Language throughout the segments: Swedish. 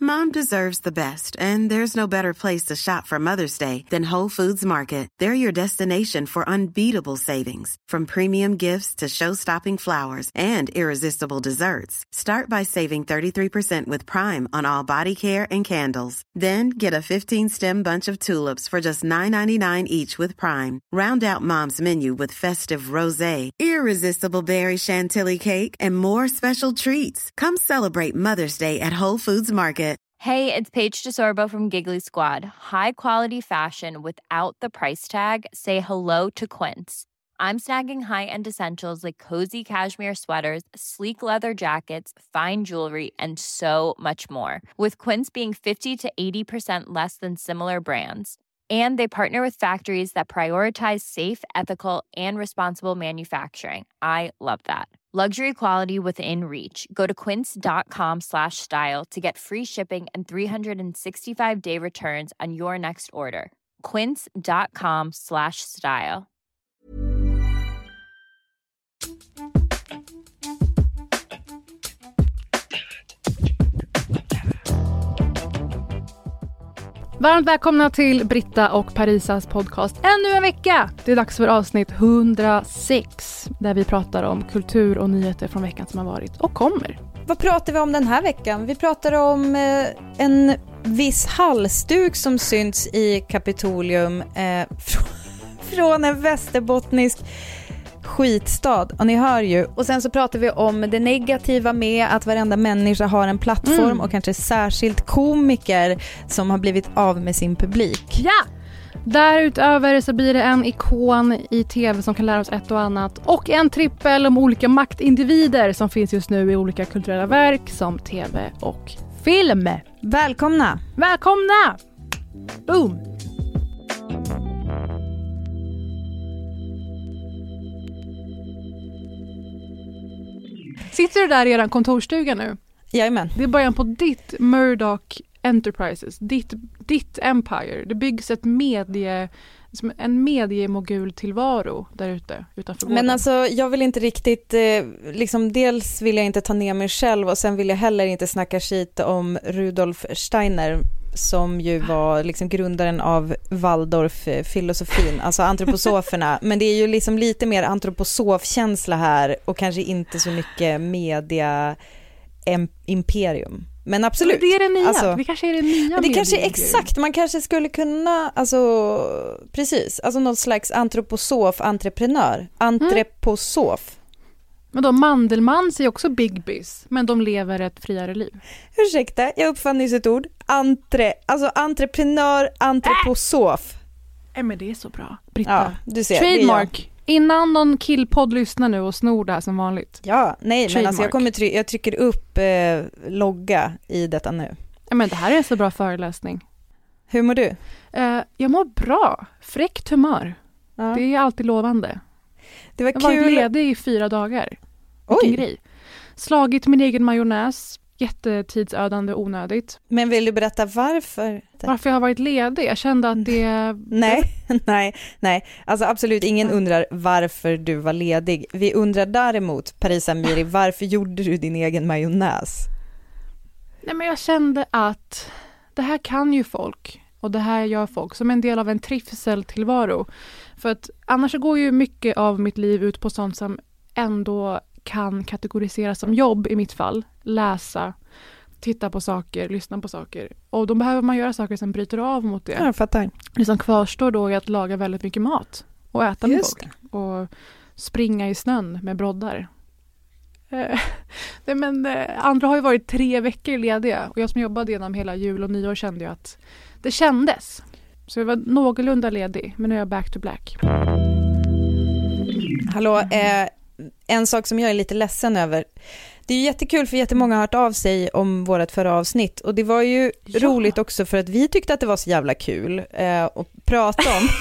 Mom deserves the best, and there's no better place to shop for Mother's Day than Whole Foods Market. They're your destination for unbeatable savings, from premium gifts to show-stopping flowers and irresistible desserts. Start by saving 33% with Prime on all body care and candles. Then get a 15-stem bunch of tulips for just $9.99 each with Prime. Round out Mom's menu with festive rosé, irresistible berry chantilly cake, and more special treats. Come celebrate Mother's Day at Whole Foods Market. Hey, it's Paige DeSorbo from Giggly Squad. High quality fashion without the price tag. Say hello to Quince. I'm snagging high-end essentials like cozy cashmere sweaters, sleek leather jackets, fine jewelry, and so much more. With Quince being 50 to 80% less than similar brands. And they partner with factories that prioritize safe, ethical, and responsible manufacturing. I love that. Luxury quality within reach. Go to quince.com/style to get free shipping and 365-day returns on your next order. Quince.com/style. Varmt välkomna till Britta och Parisas podcast ännu en vecka. Det är dags för avsnitt 106 där vi pratar om kultur och nyheter från veckan som har varit och kommer. Vad pratar vi om den här veckan? Vi pratar om en viss halsduk som synts i Kapitolium från en västerbottnisk skitstad. Och ni hör ju. Och sen så pratar vi om det negativa med att varenda människa har en plattform och kanske särskilt komiker som har blivit av med sin publik. Ja! Därutöver så blir det en ikon i tv som kan lära oss ett och annat och en trippel om olika maktindivider som finns just nu i olika kulturella verk som tv och film. Välkomna! Välkomna! Boom! Sitter du där i er kontorstuga nu? Jajamän. Det är början på ditt Murdoch Enterprises, ditt empire. Det byggs en mediemogul-tillvaro där ute utanför gården. Men alltså, jag vill inte riktigt, dels vill jag inte ta ner mig själv och sen vill jag heller inte snacka skit om Rudolf Steiner som ju var liksom grundaren av Waldorf-filosofin, alltså antroposoferna. Men det är ju liksom lite mer antroposofkänsla här och kanske inte så mycket media-imperium. Men absolut. Men det är det nya. Alltså, det kanske är det nya. Det kanske är exakt. Man kanske skulle kunna, precis, någon slags antroposof-entreprenör. Antroposof. Men då Mandelmann säger också big biz, men de lever ett friare liv. Ursäkta, jag uppfann nyss ett ord. Entreprenör, antroposof. Men det är så bra. Britta. Ja, du ser. Trademark. Innan någon killpodd lyssnar nu och snor det här som vanligt. Ja, nej, Trademark. men alltså jag trycker upp logga i detta nu. Men det här är en så bra föreläsning. Hur mår du? Jag mår bra. Fräckt humör. Ja. Det är alltid lovande. Det var jag har kul. varit ledig i 4 dagar. Oj. Grej. Slagit min egen majonnäs. Jättetidsödande, onödigt. Men vill du berätta varför? Varför jag har varit ledig? Jag kände att det... Nej. Alltså absolut ingen undrar varför du var ledig. Vi undrar däremot, Parisa Miri, varför gjorde du din egen majonnäs? Nej, men jag kände att det här kan ju folk. Och det här gör folk som en del av en trivseltillvaro. För att annars går ju mycket av mitt liv ut på sånt som ändå kan kategoriseras som jobb i mitt fall. Läsa, titta på saker, lyssna på saker. Och då behöver man göra saker som bryter av mot det. Jag fattar. Det som kvarstår då är att laga väldigt mycket mat. Och äta med folk. Och springa i snön med broddar. Men andra har ju varit 3 veckor lediga. Och jag som jobbade genom hela jul och nyår kände ju att det kändes. Så jag var någorlunda ledig. Men nu är jag back to black. Hallå, en sak som jag är lite ledsen över. Det är ju jättekul för jättemånga har hört av sig om vårt förra avsnitt. Och det var ju roligt också för att vi tyckte att det var så jävla kul att prata om.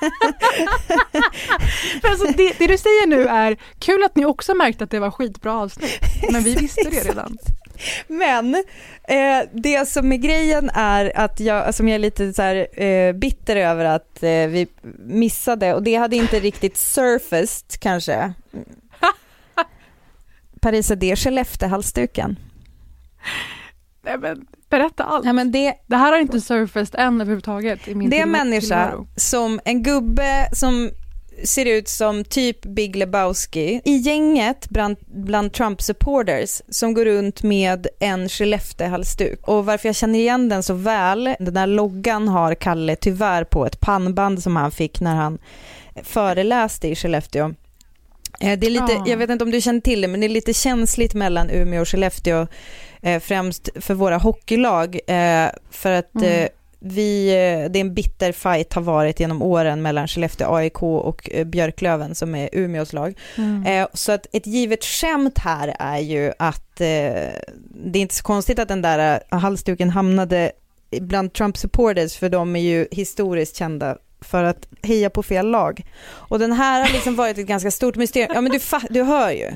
Alltså det du säger nu är kul att ni också märkte att det var skitbra avsnitt. Men vi visste det redan. Men det som är grejen är att jag är lite så här bitter över att vi missade, och det hade inte riktigt surfaced kanske. Parisa, det är Skellefteå-halsduken. Nej, men berätta allt. Nej, men det här har inte surfaced än överhuvudtaget i min det är en människa som en gubbe som ser ut som typ Big Lebowski i gänget bland Trump-supporters som går runt med en Skellefteå-halsduk. Och varför jag känner igen den så väl, den där loggan har Kalle tyvärr på ett pannband som han fick när han föreläste i Skellefteå. Det är lite, jag vet inte om du känner till det, men det är lite känsligt mellan Umeå och Skellefteå, främst för våra hockeylag, för att det är en bitter fight har varit genom åren mellan Skellefteå AIK och Björklöven som är Umeås lag. Så att ett givet skämt här är ju att det är inte så konstigt att den där halsduken hamnade bland Trump-supporters, för de är ju historiskt kända för att heja på fel lag. Och den här har liksom varit ett ganska stort mysterium. Ja, men du hör ju.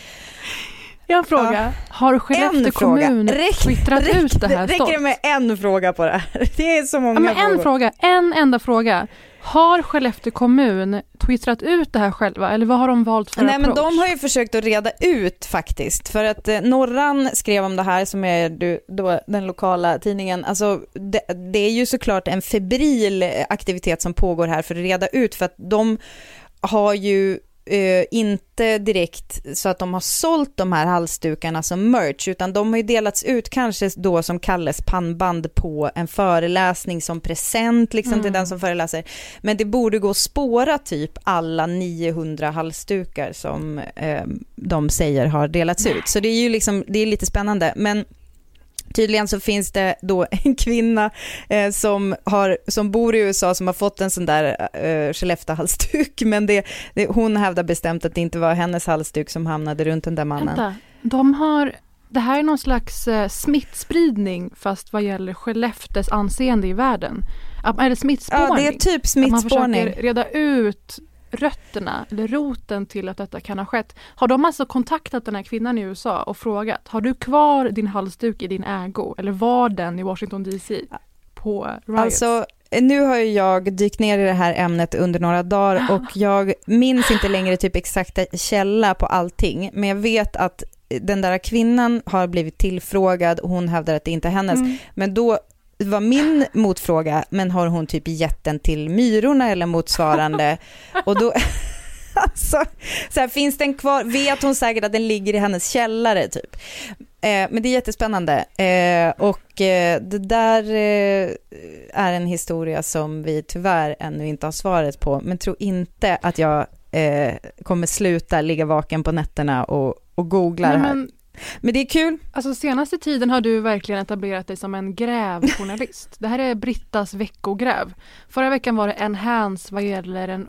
En fråga. Har Skellefteå kommun twittrat ut det här? Räcker det med en fråga på det här? Det är så många frågor. En enda fråga. Har Skellefteå kommun twittrat ut det här själva? Eller vad har de valt för approach? Nej, men de har ju försökt att reda ut faktiskt. För att Norran skrev om det här, som är då den lokala tidningen. Alltså det är ju såklart en febril aktivitet som pågår här för att reda ut. För att de har ju inte direkt så att de har sålt de här halsdukarna som merch, utan de har ju delats ut kanske då som Kalles pannband på en föreläsning som present liksom till den som föreläser. Men det borde gå att spåra typ alla 900 halsdukar som de säger har delats ut. Så det är ju liksom, det är lite spännande, men tydligen så finns det då en kvinna som bor i USA som har fått en sån där Skellefteå-halsduk, men hon hävdar bestämt att det inte var hennes halsduk som hamnade runt den där mannen. Vänta, det här är någon slags smittspridning fast vad gäller Skellefteås anseende i världen. Är det smittspårning? Ja, det är typ smittspårning. Att man försöker reda ut rötterna eller roten till att detta kan ha skett. Har de alltså kontaktat den här kvinnan i USA och frågat, har du kvar din halsduk i din ägo? Eller var den i Washington DC på riots? Alltså, nu har ju jag dykt ner i det här ämnet under några dagar och jag minns inte längre typ exakta källa på allting, men jag vet att den där kvinnan har blivit tillfrågad och hon hävdar att det inte är hennes. Men då var min motfråga, men har hon typ gett den till myrorna eller motsvarande? Och då alltså, så här, finns den kvar? Vet hon säkert att den ligger i hennes källare typ? Men det är jättespännande. Och det där är en historia som vi tyvärr ännu inte har svaret på. Men tror inte att jag kommer sluta ligga vaken på nätterna och googla det här. Men det är kul. Alltså senaste tiden har du verkligen etablerat dig som en grävjournalist. Det här är Brittas veckogräv. Förra veckan var det en hands vad gäller en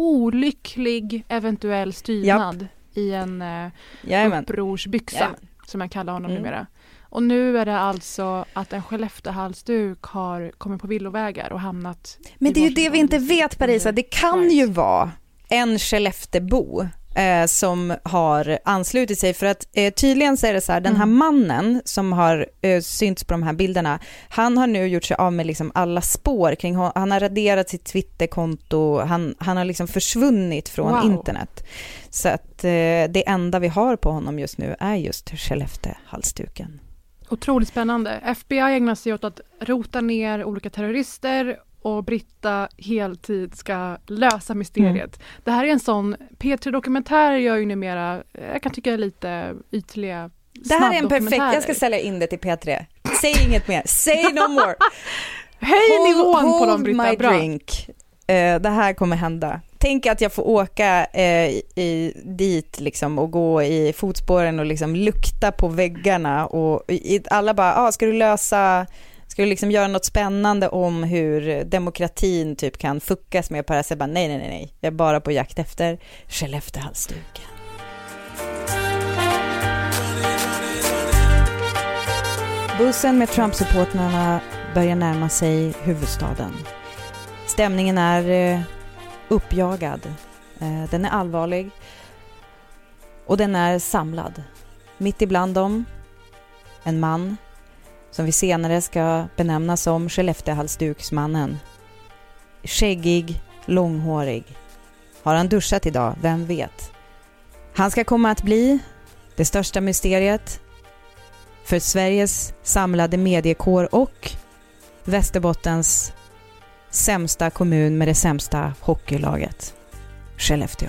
olycklig eventuell styrnad i en upprorsbyxa, som jag kallar honom numera. Och nu är det alltså att en Skellefteå-halsduk har kommit på villovägar och hamnat. Men det är ju det vi inte vet, Parisa. Det kan ju vara en Skellefteåbo som har anslutit sig, för att tydligen så är det så här, den här mannen som har synts på de här bilderna, han har nu gjort sig av med liksom alla spår kring honom. Han har raderat sitt Twitterkonto, han har liksom försvunnit från internet. Så att det enda vi har på honom just nu är just Skellefteå-halsduken. Otroligt spännande. FBI ägnar sig åt att rota ner olika terrorister och Britta heltid ska lösa mysteriet. Det här är en sån, P3-dokumentärer gör ju numera, jag kan tycka lite ytliga. Det här är en perfekt, jag ska sälja in det till P3. Säg inget mer, say no more. Höj nivån på dem, Britta, my bra. Drink. Det här kommer hända. Tänk att jag får åka dit liksom, och gå i fotspåren och liksom lukta på väggarna och alla bara, ska du liksom göra något spännande om hur demokratin typ kan fuckas med Parasa? Nej. Jag är bara på jakt efter Skellefteå-halsduken. Bussen med Trump-supportrarna börjar närma sig huvudstaden. Stämningen är uppjagad. Den är allvarlig. Och den är samlad. Mitt ibland dem, en man som vi senare ska benämna som Skellefteå-halsduksmannen. Skäggig, långhårig. Har han duschat idag? Vem vet? Han ska komma att bli det största mysteriet för Sveriges samlade mediekår och Västerbottens sämsta kommun med det sämsta hockeylaget, Skellefteå.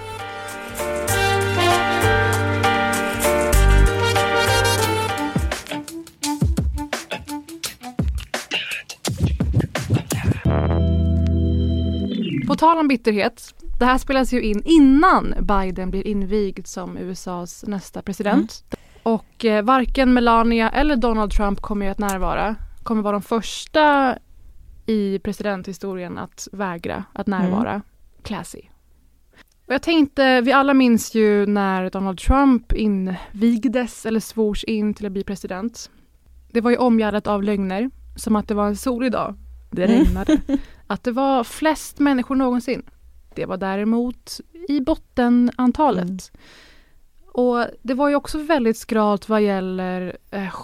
På tal om bitterhet, det här spelas ju in innan Biden blir invigd som USAs nästa president. Och varken Melania eller Donald Trump kommer att närvara. Kommer vara de första i presidenthistorien att vägra att närvara. Classy. Och jag tänkte, vi alla minns ju när Donald Trump invigdes eller svors in till att bli president. Det var ju omgärdat av lögner, som att det var en solig dag. Det regnade. Att det var flest människor någonsin. Det var däremot i bottenantalet. Och det var ju också väldigt skralt vad gäller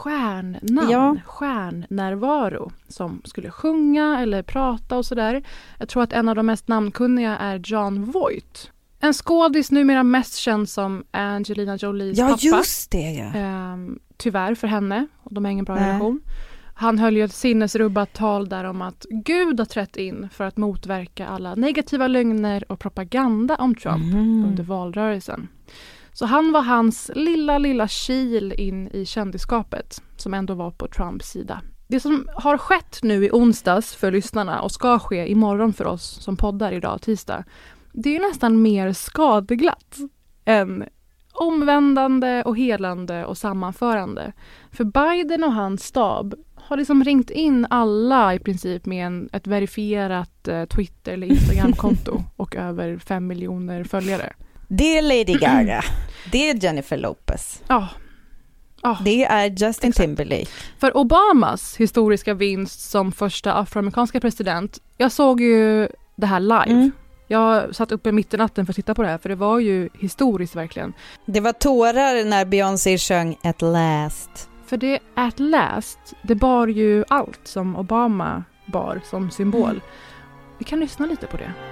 stjärnnärvaro som skulle sjunga eller prata och sådär. Jag tror att en av de mest namnkunniga är Jon Voight. En skådis numera mest känd som Angelina Jolies pappa. Ja, just det. Ja. Tyvärr för henne. Och de har ingen bra relation. Han höll ju ett sinnesrubbat tal där om att Gud har trätt in för att motverka alla negativa lögner och propaganda om Trump under valrörelsen. Så han var hans lilla kil in i kändiskapet som ändå var på Trumps sida. Det som har skett nu i onsdags för lyssnarna och ska ske imorgon för oss som poddar idag tisdag, det är nästan mer skadeglatt än omvändande och helande och sammanförande. För Biden och hans stab har liksom ringt in alla i princip med ett verifierat Twitter- eller Instagram-konto och över 5 miljoner följare. Det är Lady Gaga. Det är Jennifer Lopez. Ja. Det är Justin Timberlake. För Obamas historiska vinst som första afroamerikanska president, jag såg ju det här live. Jag satt uppe mitt i natten för att titta på det här, för det var ju historiskt verkligen. Det var tårar när Beyoncé sjöng At Last. För det At Last, det bar ju allt som Obama bar som symbol. Vi kan lyssna lite på det.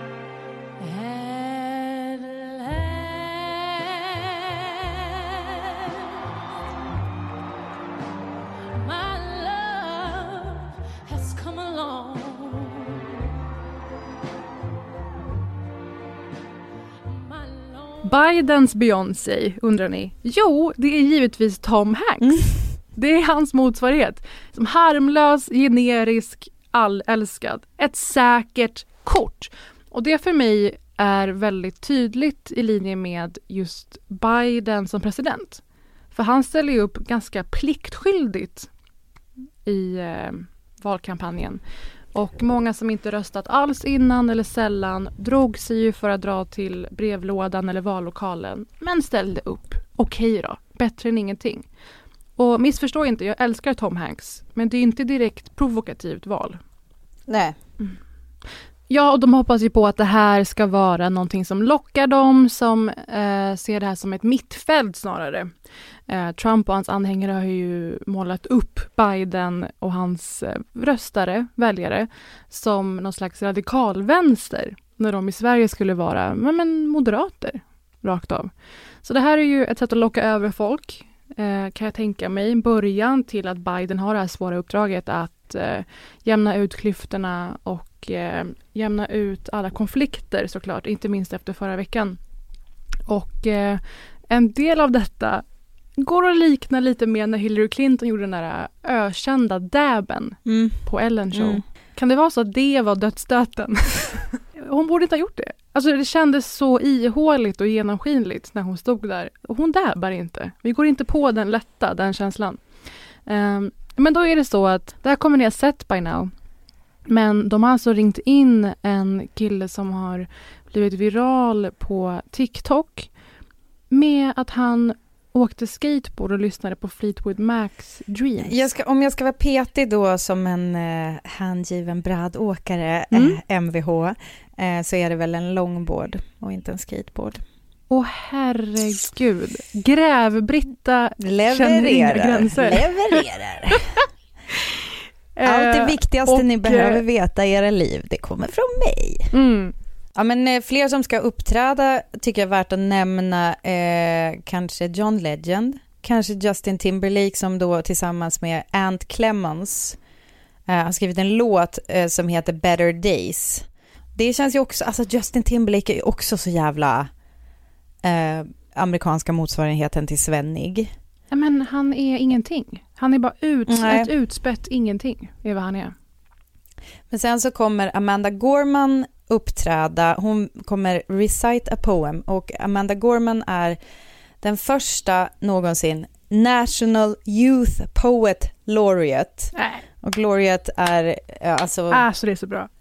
Bidens Beyoncé, undrar ni? Jo, det är givetvis Tom Hanks. Det är hans motsvarighet. Som harmlös, generisk, allälskad. Ett säkert kort. Och det för mig är väldigt tydligt i linje med just Biden som president. För han ställer ju upp ganska pliktskyldigt i valkampanjen. Och många som inte röstat alls innan eller sällan drog sig ju för att dra till brevlådan eller vallokalen. Men ställde upp. Okej då, bättre än ingenting. Och missförstå inte, jag älskar Tom Hanks. Men det är inte direkt provokativt val. Nej. Ja, och de hoppas ju på att det här ska vara någonting som lockar dem, som ser det här som ett mittfält snarare. Trump och hans anhängare har ju målat upp Biden och hans väljare som någon slags radikalvänster, när de i Sverige skulle vara men moderater, rakt av. Så det här är ju ett sätt att locka över folk, kan jag tänka mig, början till att Biden har det här svåra uppdraget att jämna ut klyftorna och jämna ut alla konflikter såklart, inte minst efter förra veckan. Och en del av detta går att likna lite med när Hillary Clinton gjorde den där ökända dabben på Ellen Show. Kan det vara så att det var dödsstöten? Hon borde inte ha gjort det. Alltså det kändes så ihåligt och genomskinligt när hon stod där. Och hon dabbar inte. Vi går inte på den känslan. Men då är det så att, det här kommer ni ha sett by now. Men de har alltså ringt in en kille som har blivit viral på TikTok med att han åkte skateboard och lyssnade på Fleetwood Macs Dreams. Om jag ska vara petig då som en hängiven brädåkare, MVH, så är det väl en longboard och inte en skateboard. Åh herregud. Gräv-Britta levererar. Allt det viktigaste ni behöver veta i era liv, det kommer från mig. Ja, men fler som ska uppträda tycker jag är värt att nämna, kanske John Legend, kanske Justin Timberlake som då tillsammans med Ant Clemons har skrivit en låt som heter Better Days. Det känns ju också, alltså Justin Timberlake är ju också så jävla amerikanska motsvarigheten till Svennig. Ja, men han är ingenting. Han är bara ett utspätt ingenting är vad han är. Men sen så kommer Amanda Gorman uppträda. Hon kommer recite a poem och Amanda Gorman är den första någonsin National Youth Poet Laureate. Och laureate är alltså så det är så bra.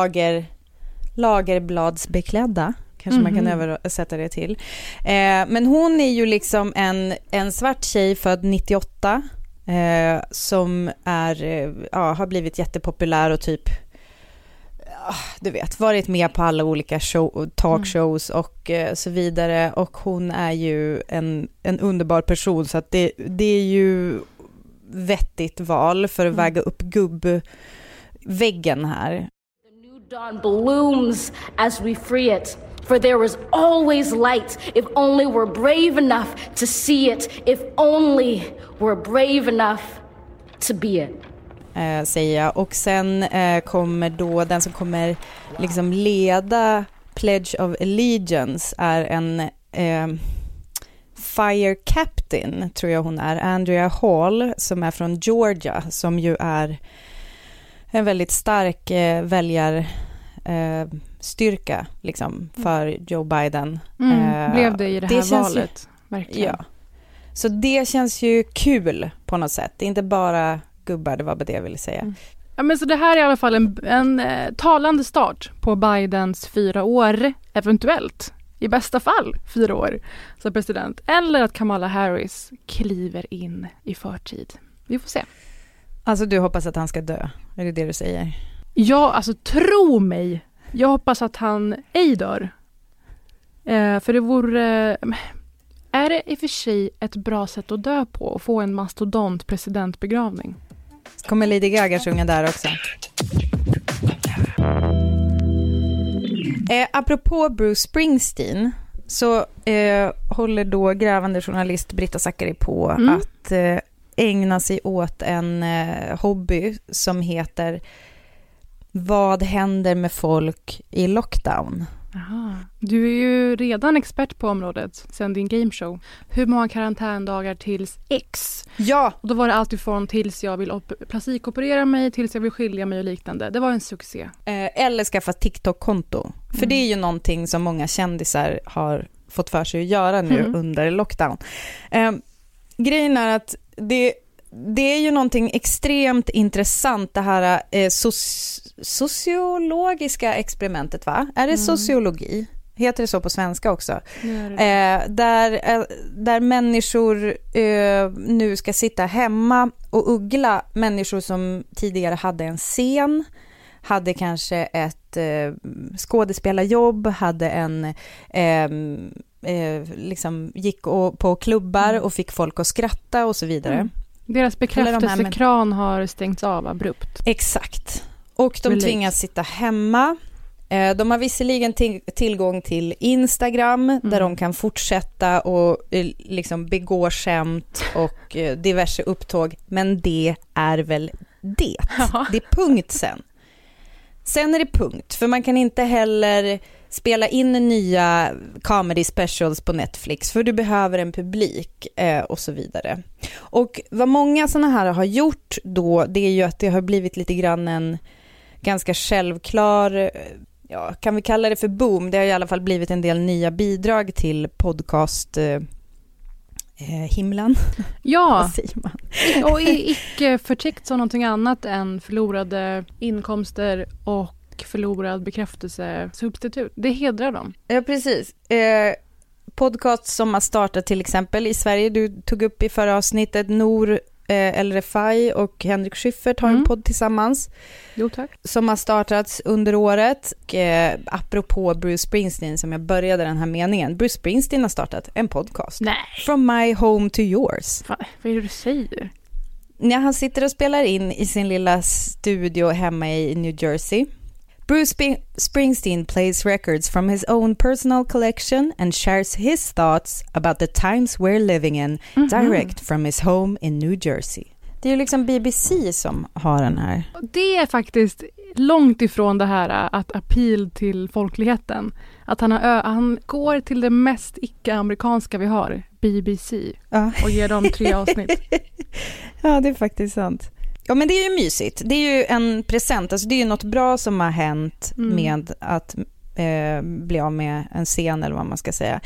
Lagerbladsbeklädda. Kanske man kan översätta det till. Men hon är ju liksom en svart tjej född 98 som har blivit jättepopulär och typ du vet, varit med på alla olika talkshows och så vidare. Och hon är ju en underbar person, så att det är ju vettigt val för att väga upp gubbväggen här. The new dawn blooms as we free it. For there is always light if only we're brave enough to see it, if only we're brave enough to be it. Säger jag. Och sen kommer då den som kommer liksom leda Pledge of Allegiance är en Fire Captain, tror jag hon är, Andrea Hall, som är från Georgia, som ju är en väldigt stark väljarstyrka liksom, för Joe Biden. Blev det i det här valet, verkligen. Ja. Så det känns ju kul på något sätt. Det är inte bara gubbar, det var bara det jag ville säga. Ja, men så det här är i alla fall en talande start på Bidens 4 år, eventuellt, i bästa fall 4 år som president. Eller att Kamala Harris kliver in i förtid. Vi får se. Alltså du hoppas att han ska dö, är det det du säger? Ja, alltså tro mig. Jag hoppas att han ej dör. För det vore... Är det i och för sig ett bra sätt att dö på och få en mastodont presidentbegravning? Kommer Lady Gaga sjunga där också? Apropå Bruce Springsteen så håller då grävande journalist Britta Zackari på att ägna sig åt en hobby som heter Vad händer med folk i lockdown? Aha. Du är ju redan expert på området sen din gameshow. Hur många karantändagar tills X? Ja! Och då var det allt ifrån tills jag vill plastikoperera mig, tills jag vill skilja mig och liknande. Det var en succé. Eller skaffa TikTok-konto. För det är ju någonting som många kändisar har fått för sig att göra nu under lockdown. Grejen är att det är ju någonting extremt intressant, det här sociologiska experimentet, va? Är det sociologi? Heter det så på svenska också? Där människor nu ska sitta hemma och uggla. Människor som tidigare hade en scen, hade kanske ett skådespelarjobb, hade en liksom gick på klubbar och fick folk att skratta och så vidare. Deras bekräftelsekran har stängts av abrupt. Exakt. Och de tvingas sitta hemma. De har visserligen tillgång till Instagram där de kan fortsätta och liksom begå skämt och diverse upptåg. Men det är väl det. Ja. Det är punkt sen. Sen är det punkt. För man kan inte heller spela in nya comedy specials på Netflix för du behöver en publik och så vidare. Och vad många sådana här har gjort då, det är ju att det har blivit lite grann en ganska självklar, ja, kan vi kalla det för boom. Det har i alla fall blivit en del nya bidrag till podcast himlen. Ja, vad säger man? Och icke förtäckt som någonting annat än förlorade inkomster och förlorad bekräftelsesubstitut. Det hedrar dem. Ja, precis. Podcast som har startat till exempel i Sverige. Du tog upp i förra avsnittet Nour El Refai och Henrik Schyffert har en podd tillsammans. Jo, tack. Som har startats under året. Och, apropå Bruce Springsteen som jag började den här meningen. Bruce Springsteen har startat en podcast. Nej. From my home to yours. Fan, vad är det du säger? När han sitter och spelar in i sin lilla studio hemma i New Jersey. Bruce Springsteen plays records from his own personal collection and shares his thoughts about the times we're living in direct from his home in New Jersey. Det är ju liksom BBC som har den här. Det är faktiskt långt ifrån det här att appeal till folkligheten. Att han går till det mest icke-amerikanska vi har, BBC, och ger dem 3 avsnitt. Ja, det är faktiskt sant. Ja, men det är ju mysigt. Det är ju en present. Alltså det är ju något bra som har hänt med att bli av med en scen eller vad man ska säga.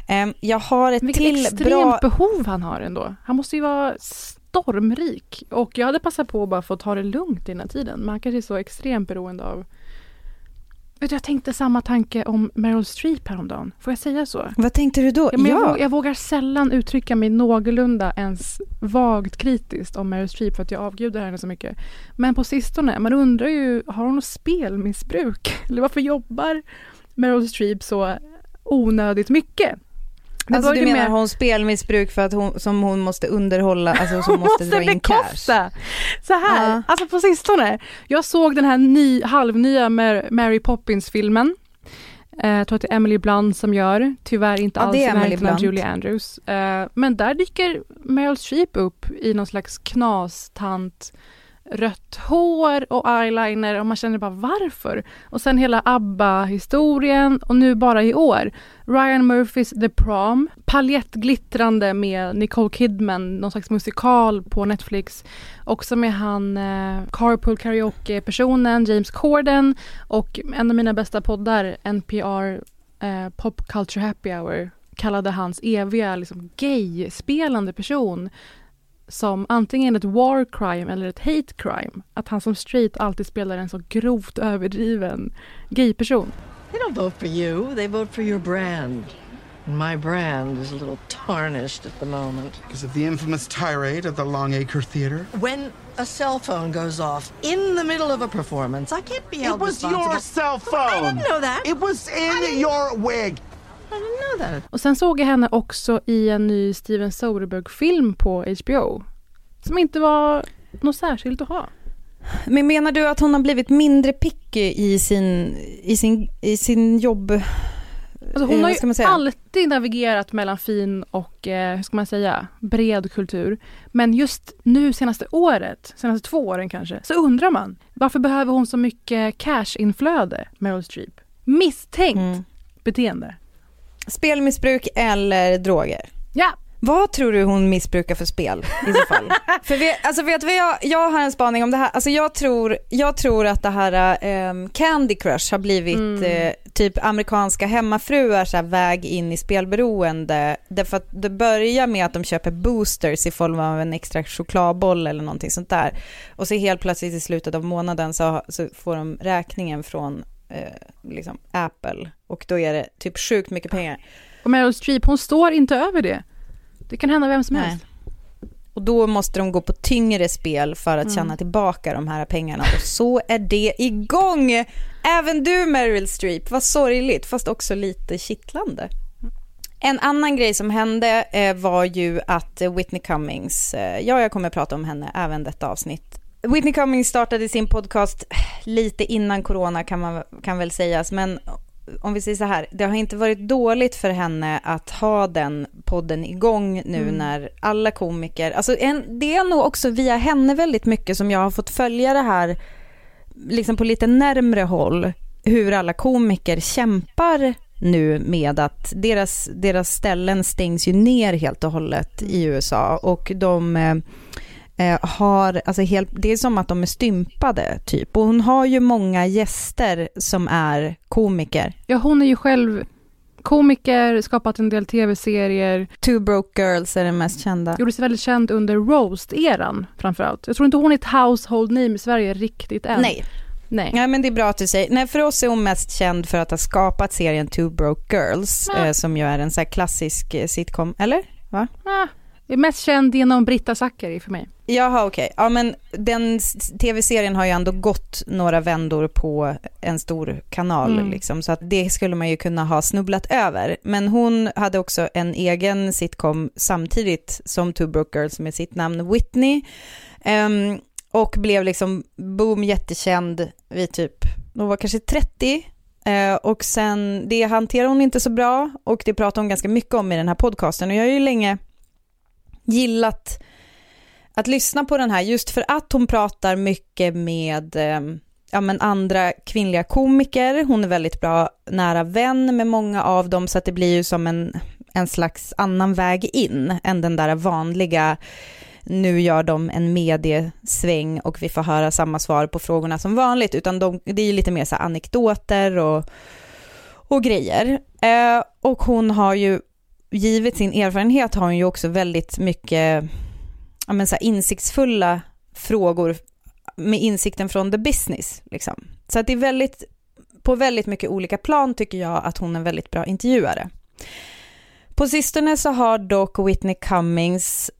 Jag har ett till extremt behov han har ändå. Han måste ju vara stormrik. Och jag hade passat på att bara få ta det lugnt i den här tiden. Man kanske är så extremt beroende av... Vet du, jag tänkte samma tanke om Meryl Streep häromdagen. Får jag säga så? Vad tänkte du då? Jag vågar sällan uttrycka mig någorlunda ens vagt kritiskt om Meryl Streep för att jag avgudar henne så mycket. Men på sistone, man undrar ju, har hon något spelmissbruk? Eller varför jobbar Meryl Streep så onödigt mycket? Alltså du menar hon spelmissbruk för att hon måste underhålla, alltså som måste dra in cash. Så här, alltså på sistone. Jag såg den här halvnya Mary Poppins-filmen. Jag tror att det är Emily Blunt som gör. Tyvärr inte alls med Julie Andrews. Men där dyker Meryl Streep upp i någon slags knastant rött hår och eyeliner och man känner bara varför. Och sen hela ABBA-historien och nu bara i år Ryan Murphys The Prom, paljettglittrande med Nicole Kidman, någon slags musikal på Netflix. Också med han Carpool Karaoke-personen James Corden och en av mina bästa poddar, NPR Pop Culture Happy Hour, kallade hans eviga liksom, gay-spelande person som antingen ett war crime eller ett hate crime. Att han som straight alltid spelar en så grovt överdriven gay-person. They don't vote for you, they vote for your brand. And my brand is a little tarnished at the moment. Because of the infamous tirade at the Longacre Theatre? When a cell phone goes off in the middle of a performance, I can't be held responsible. It was your cell phone! I didn't know that! It was in your wig! I didn't know that. Och sen såg jag henne också i en ny Steven Soderbergh-film på HBO. Som inte var något särskilt att ha. Men menar du att hon har blivit mindre picky i sin jobb? Alltså hon har ju alltid navigerat mellan fin och, hur ska man säga, bred kultur. Men just nu senaste 2 åren kanske, så undrar man, varför behöver hon så mycket cash-inflöde, Meryl Streep? Misstänkt beteende. Spelmissbruk eller droger? Ja. Vad tror du hon missbrukar för spel i så fall? För vet du, jag har en spaning om det här. Alltså jag tror att det här Candy Crush har blivit typ amerikanska hemmafruar så här, väg in i spelberoende. Därför att det börjar med att de köper boosters i form av en extra chokladboll eller någonting sånt där. Och så helt plötsligt i slutet av månaden så får de räkningen från liksom Apple. Och då är det typ sjukt mycket pengar. Och Meryl Streep, hon står inte över det. Det kan hända vem som helst. Och då måste de gå på tyngre spel för att tjäna tillbaka de här pengarna. Och så är det igång. Även du, Meryl Streep. Vad sorgligt, fast också lite kittlande. En annan grej som hände var ju att Whitney Cummings, jag kommer att prata om henne även detta avsnitt. Whitney Cummings startade sin podcast lite innan corona kan väl sägas, men om vi säger så här, det har inte varit dåligt för henne att ha den podden igång nu när alla komiker, alltså det är nog också via henne väldigt mycket som jag har fått följa det här liksom på lite närmre håll, hur alla komiker kämpar nu med att deras ställen stängs ju ner helt och hållet i USA och de har, alltså det är som att de är stympade typ, och hon har ju många gäster som är komiker. Ja, hon är ju själv komiker, skapat en del tv-serier. Two Broke Girls är den mest kända. Gjorde sig väldigt känd under roast-eran framförallt. Jag tror inte hon är ett household name i Sverige riktigt än. Nej. Ja, men det är bra att du säger. Nej, för oss är hon mest känd för att ha skapat serien Two Broke Girls som ju är en så här klassisk sitcom, eller? Va? Jag är mest känd genom Britta Zackari för mig. Jaha, okej. Ja, men den tv-serien har ju ändå gått några vändor på en stor kanal liksom, så att det skulle man ju kunna ha snubblat över. Men hon hade också en egen sitcom samtidigt som Two Broke Girls med sitt namn Whitney. Och blev liksom boom jättekänd vid typ hon var kanske 30 och sen det hanterar hon inte så bra och det pratar hon ganska mycket om i den här podcasten och jag har ju länge gillat att lyssna på den här just för att hon pratar mycket med andra kvinnliga komiker. Hon är väldigt bra nära vän med många av dem så att det blir ju som en slags annan väg in än den där vanliga nu gör de en mediesväng och vi får höra samma svar på frågorna som vanligt utan det är ju lite mer så här anekdoter och grejer. Och hon har ju givet sin erfarenhet har hon ju också väldigt mycket så här insiktsfulla frågor med insikten från the business liksom. Så att det är på väldigt mycket olika plan tycker jag att hon är en väldigt bra intervjuare. På sistone så har dock Whitney Cummings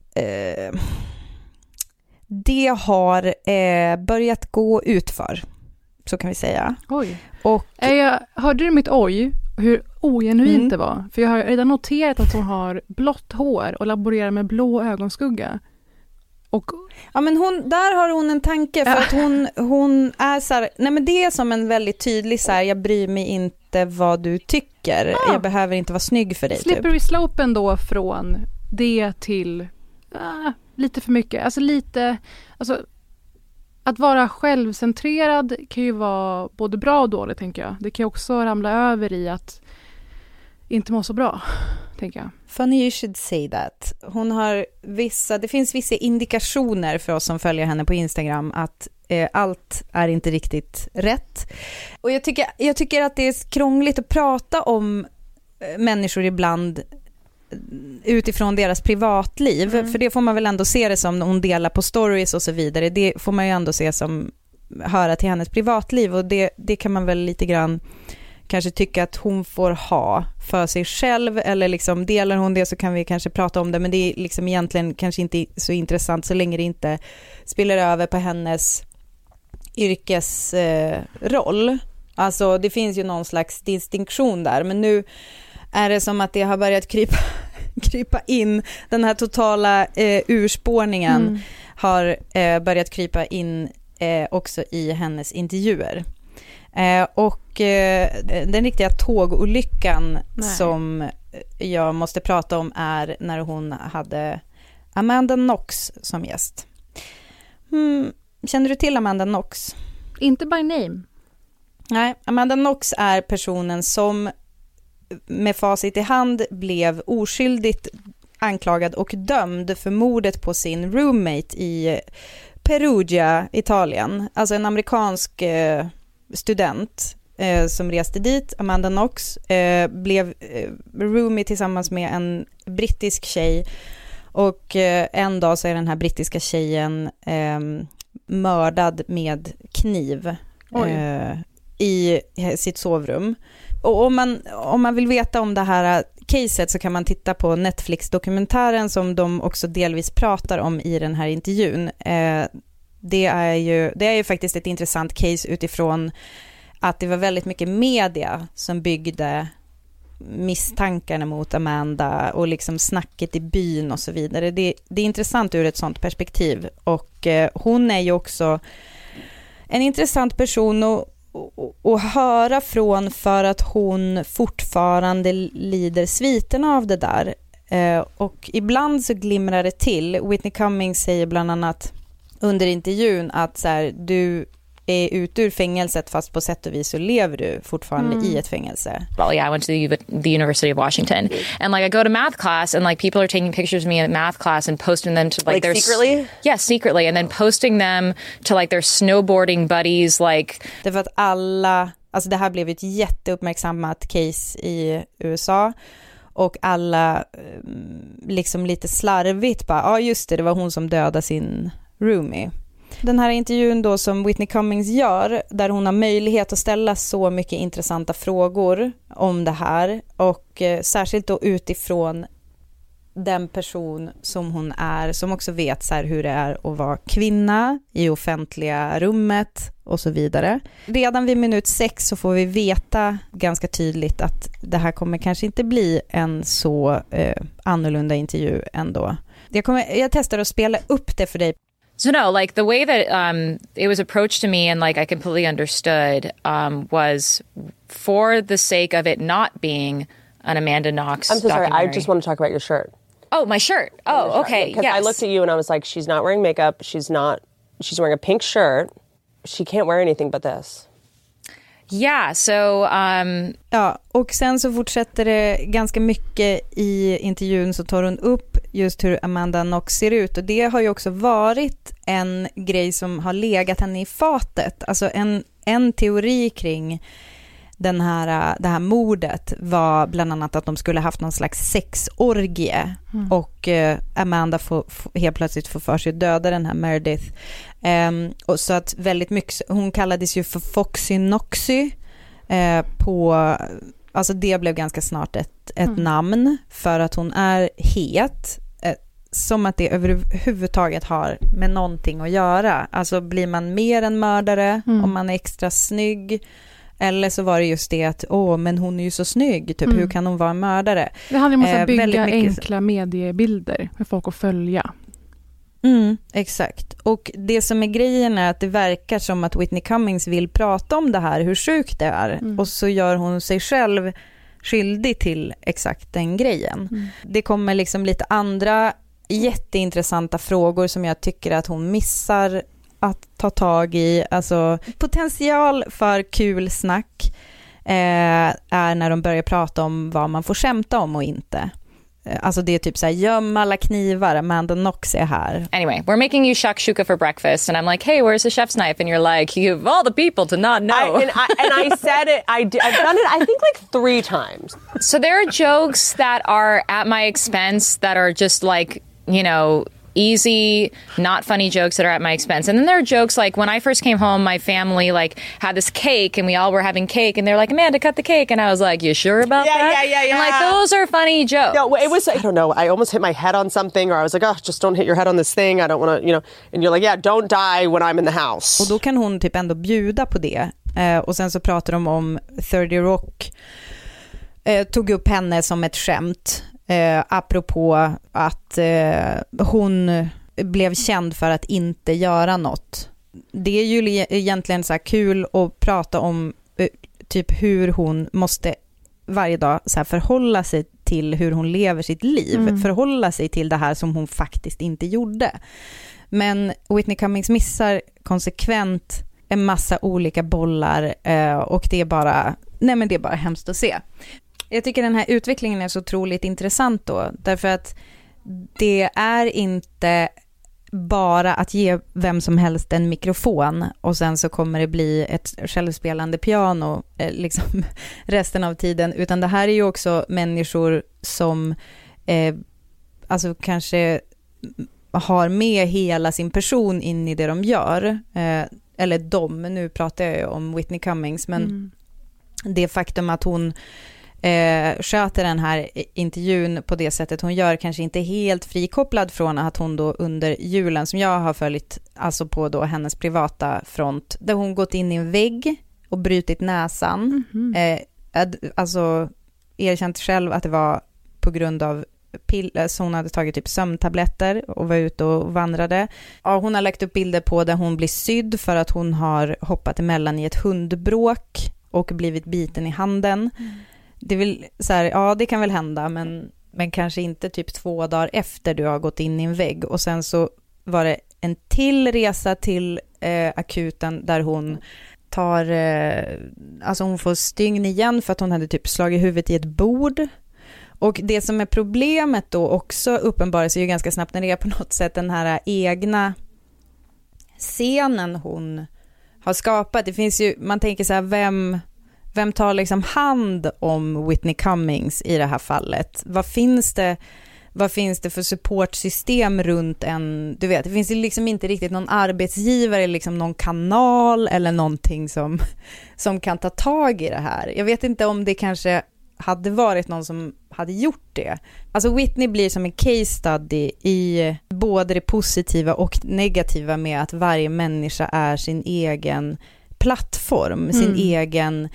det har börjat gå utför, så kan vi säga. Oj. Och hörde du mitt oj? Hur ogenuint det var? För jag har redan noterat att hon har blått hår och laborerar med blå ögonskugga. Och ja, men där har hon en tanke för att hon är så här, nej men det är som en väldigt tydlig så här, jag bryr mig inte vad du tycker. Jag behöver inte vara snygg för dig. Slippery slopen då från det till lite för mycket. Alltså att vara självcentrerad kan ju vara både bra och dåligt, tänker jag. Det kan ju också ramla över i att inte må så bra, tänker jag. Funny you should say that. Hon har det finns vissa indikationer för oss som följer henne på Instagram att allt är inte riktigt rätt. Och jag tycker att det är krångligt att prata om människor ibland utifrån deras privatliv. För det får man väl ändå se det som när hon delar på stories och så vidare. Det får man ju ändå se som höra till hennes privatliv och det kan man väl lite grann kanske tycka att hon får ha för sig själv eller liksom delar hon det så kan vi kanske prata om det men det är liksom egentligen kanske inte så intressant så länge det inte spelar över på hennes yrkesroll. Alltså det finns ju någon slags distinktion där men nu är det som att det har börjat krypa in den här totala urspårningen har börjat krypa in också i hennes intervjuer. Och den riktiga tågolyckan som jag måste prata om är när hon hade Amanda Knox som gäst. Känner du till Amanda Knox? Inte by name. Nej, Amanda Knox är personen som med facit i hand blev oskyldigt anklagad och dömd för mordet på sin roommate i Perugia, Italien. Alltså en amerikansk student som reste dit, Amanda Knox, blev roomie tillsammans med en brittisk tjej och en dag så är den här brittiska tjejen mördad med kniv i sitt sovrum. Och om man vill veta om det här caset så kan man titta på Netflix-dokumentären som de också delvis pratar om i den här intervjun. Det är ju faktiskt ett intressant case utifrån att det var väldigt mycket media som byggde misstankarna mot Amanda och liksom snacket i byn och så vidare. Det är intressant ur ett sånt perspektiv och hon är ju också en intressant person att höra från för att hon fortfarande lider sviterna av det där. Och ibland så glimrar det till. Whitney Cummings säger bland annat under intervjun att så här, du är ute ur fängelset fast på sätt och vis så lever du fortfarande i ett fängelse. Well, yeah, I went to the University of Washington and like I go to math class and like people are taking pictures of me in math class and posting them to like their secretly? Yeah, secretly and then posting them to like their snowboarding buddies like Det var att alla, alltså det här blev ett jätteuppmärksammat case i USA och alla liksom lite slarvigt bara, ja just det var hon som dödade sin roomie. Den här intervjun då som Whitney Cummings gör där hon har möjlighet att ställa så mycket intressanta frågor om det här och särskilt då utifrån den person som hon är som också vet så här hur det är att vara kvinna i offentliga rummet och så vidare. Redan vid minut 6 så får vi veta ganska tydligt att det här kommer kanske inte bli en så annorlunda intervju ändå. Jag testar att spela upp det för dig. So no, like the way that it was approached to me and like I completely understood was for the sake of it not being an Amanda Knox I'm so sorry, documentary. I just want to talk about your shirt. Oh, my shirt. Oh, okay. Because yes. I looked at you and I was like, she's not wearing makeup. She's wearing a pink shirt. She can't wear anything but this. Yeah, so... Ja, och sen så fortsätter det ganska mycket i intervjun, så tar hon upp just hur Amanda Knox ser ut. Och det har ju också varit en grej som har legat henne i fatet. Alltså en teori kring det här mordet var bland annat att de skulle haft någon slags sexorgie. Och Amanda får helt plötsligt få för sig att döda den här Meredith. Och så att väldigt mycket, hon kallades ju för Foxy Knoxy alltså det blev ganska snart ett namn för att hon är het, som att det överhuvudtaget har med någonting att göra. Alltså blir man mer en mördare om man är extra snygg, eller så var det just det att men hon är ju så snygg, typ hur kan hon vara en mördare? Det handlar om att bygga enkla mediebilder för folk att följa. Exakt. Och det som är grejen är att det verkar som att Whitney Cummings vill prata om det här, hur sjukt det är. Och så gör hon sig själv skyldig till exakt den grejen. Det kommer liksom lite andra jätteintressanta frågor som jag tycker att hon missar att ta tag i. Alltså potential för kul snack är när de börjar prata om vad man får skämta om och inte. Alltså det är typ så här, göm alla knivar, Amanda Knox är här. Anyway, we're making you shakshuka for breakfast and I'm like, hey, where's the chef's knife? And you're like, you of all the people to not know. I said it, I've done it I think like 3 times. So there are jokes that are at my expense that are just like, you know, easy, not funny jokes that are at my expense. And then there are jokes like when I first came home, my family like had this cake and we all were having cake and they're like, Amanda, cut the cake. And I was like, you sure about that? Yeah. And like, those are funny jokes. No, it was, I don't know, I almost hit my head on something, or I was like, just don't hit your head on this thing. I don't want to, you know, and you're like, yeah, don't die when I'm in the house. Och då kan hon typ ändå bjuda på det. Och sen så pratar de om 30 Rock tog upp henne som ett skämt. Apropå att hon blev känd för att inte göra något. Det är ju egentligen så här kul att prata om typ hur hon måste varje dag så här förhålla sig till hur hon lever sitt liv. Förhålla sig till det här som hon faktiskt inte gjorde. Men Whitney Cummings missar konsekvent en massa olika bollar och det är bara hemskt att se. Jag tycker den här utvecklingen är så otroligt intressant då, därför att det är inte bara att ge vem som helst en mikrofon och sen så kommer det bli ett självspelande piano liksom resten av tiden, utan det här är ju också människor som alltså kanske har med hela sin person in i det de gör, eller nu pratar jag om Whitney Cummings, men det faktum att hon sköter den här intervjun på det sättet hon gör, kanske inte helt frikopplad från att hon då under julen, som jag har följt alltså på då hennes privata front, där hon gått in i en vägg och brutit näsan, alltså erkänt själv att det var på grund av så hon hade tagit typ sömntabletter och var ute och vandrade. Ja, hon har lagt upp bilder på där hon blir sydd för att hon har hoppat emellan i ett hundbråk och blivit biten i handen. Det vill så här, ja, det kan väl hända, men kanske inte typ 2 dagar efter du har gått in i en vägg. Och sen så var det en till resa till akuten där hon tar alltså hon får stygn igen för att hon hade typ slagit huvudet i ett bord. Och det som är problemet då också uppenbarar sig ju ganska snabbt när det är på något sätt den här egna scenen hon har skapat. Det finns ju, man tänker så här, vem tar liksom hand om Whitney Cummings i det här fallet? Vad finns det för supportsystem runt en, du vet, det finns ju liksom inte riktigt någon arbetsgivare, liksom någon kanal eller någonting som kan ta tag i det här. Jag vet inte om det kanske hade varit någon som hade gjort det. Alltså Whitney blir som en case study i både det positiva och negativa med att varje människa är sin egen plattform, sin egen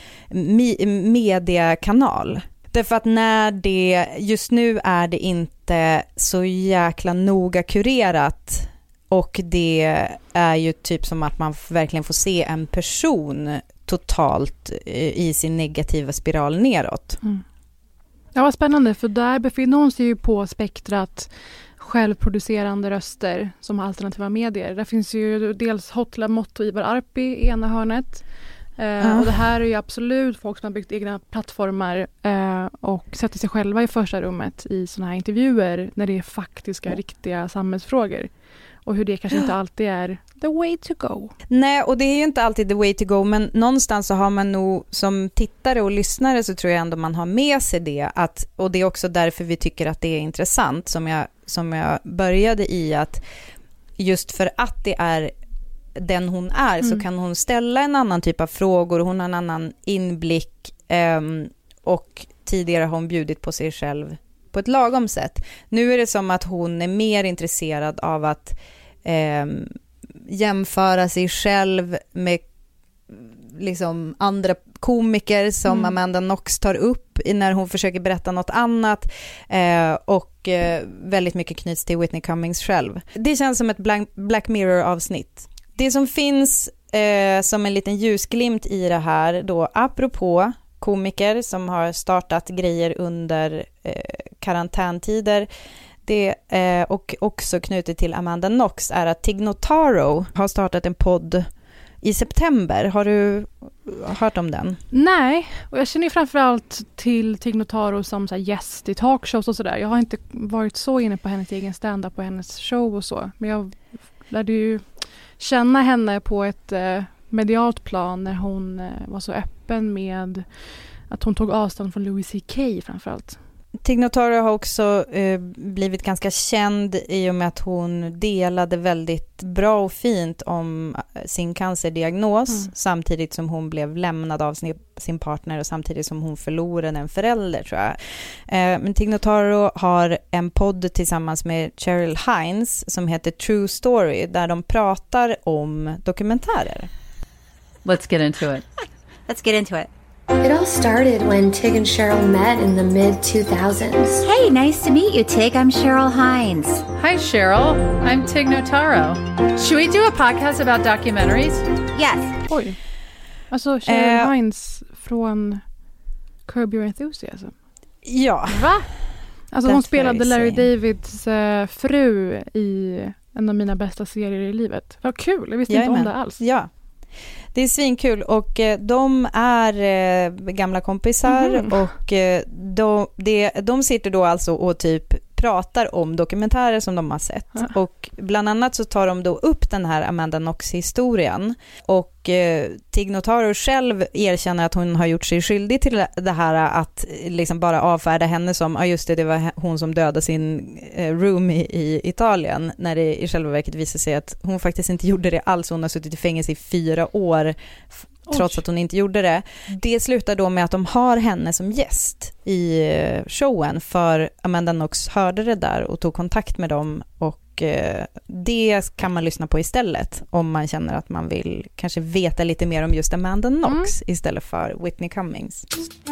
mediekanal. Därför att just nu är det inte så jäkla noga kurerat Och det är ju typ som att man verkligen får se en person totalt i sin negativa spiral neråt. Ja, vad spännande, för där befinner hon sig ju på spektrat självproducerande röster som alternativa medier. Där finns ju dels Hotla Motto och Ivar Arpi i ena hörnet. Och det här är ju absolut folk som har byggt egna plattformar och sätter sig själva i första rummet i såna här intervjuer när det är faktiska, riktiga samhällsfrågor. Och hur det kanske inte alltid är the way to go. Nej, och det är ju inte alltid the way to go, men någonstans så har man nog som tittare och lyssnare så tror jag ändå man har med sig det. Och det är också därför vi tycker att det är intressant som jag började i att just för att det är den hon är så kan hon ställa en annan typ av frågor och hon har en annan inblick och tidigare har hon bjudit på sig själv på ett lagom sätt. Nu är det som att hon är mer intresserad av att jämföra sig själv med liksom andra komiker som Amanda Knox tar upp när hon försöker berätta något annat och väldigt mycket knyts till Whitney Cummings själv. Det känns som ett Black Mirror-avsnitt. Det som finns som en liten ljusglimt i det här då, apropå komiker som har startat grejer under karantäntider och också knutet till Amanda Knox är att Tig Notaro har startat en podd i september. Har du hört om den? Nej, och jag känner ju framförallt till Tig Notaro som så här gäst i talkshows och sådär. Jag har inte varit så inne på hennes egen stand-up och hennes show och så. Men jag lärde ju känna henne på ett medialt plan när hon var så öppen med att hon tog avstånd från Louis CK framförallt. Tig Notaro har också blivit ganska känd i och med att hon delade väldigt bra och fint om sin cancerdiagnos samtidigt som hon blev lämnad av sin partner och samtidigt som hon förlorade en förälder, tror jag. Men Tig Notaro har en podd tillsammans med Cheryl Hines som heter True Story där de pratar om dokumentärer. Let's get into it. Let's get into it. It all started when Tig and Cheryl met in the mid-2000s. Hey, nice to meet you, Tig. I'm Cheryl Hines. Hi, Cheryl. I'm Tig Notaro. Should we do a podcast about documentaries? Yes. Oj. Alltså Cheryl Hines från Curb Your Enthusiasm. Ja. Va? Alltså hon spelade Larry Davids fru i en av mina bästa serier i livet. Vad kul, jag visste inte om det alls. Ja. Det är svinkul och de är gamla kompisar och de sitter då alltså och typ pratar om dokumentärer som de har sett. Och bland annat så tar de då upp den här Amanda Knox-historien och Tig Notaro själv erkänner att hon har gjort sig skyldig till det här att liksom bara avfärda henne som just det var hon som dödade sin roomie i Italien, när det i själva verket visar sig att hon faktiskt inte gjorde det alls. Hon har suttit i fängelse i 4 år trots att hon inte gjorde det. Det slutar då med att de har henne som gäst i showen för Amanda Knox hörde det där och tog kontakt med dem och det kan man lyssna på istället om man känner att man vill kanske veta lite mer om just Amanda Knox istället för Whitney Cummings.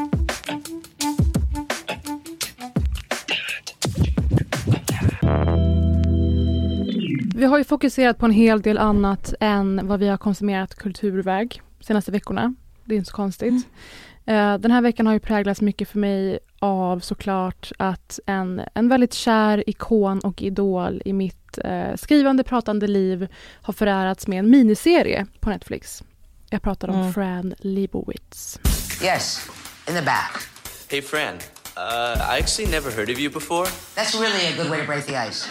Vi har ju fokuserat på en hel del annat än vad vi har konsumerat kulturväg senaste veckorna. Det är inte så konstigt. Den här veckan har ju präglats mycket för mig av såklart att en väldigt kär ikon och idol i mitt skrivande, pratande liv har förärats med en miniserie på Netflix. Jag pratar om Fran Lebowitz. Yes, in the back. Hey Fran, I actually never heard of you before. That's really a good way to break the ice.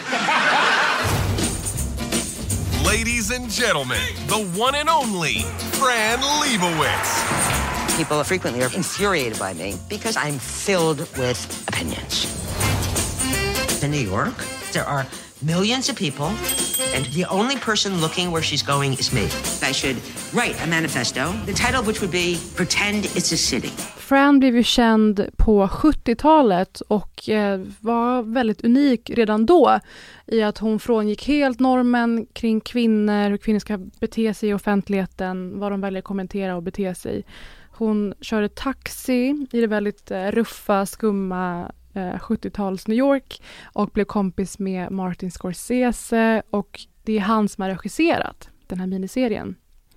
Ladies and gentlemen, the one and only Fran Lebowitz. People frequently are infuriated by me because I'm filled with opinions. In New York, there are millions of people, and the only person looking where she's going is me. I should write a manifesto, the title of which would be Pretend It's a City. Fran blev ju känd på 70-talet och var väldigt unik redan då i att hon frångick helt normen kring kvinnor, hur kvinnor ska bete sig i offentligheten, vad de väljer att kommentera och bete sig. Hon körde taxi i det väldigt ruffa, skumma 70-tals New York och blev kompis med Martin Scorsese och det är han som har regisserat den här miniserien.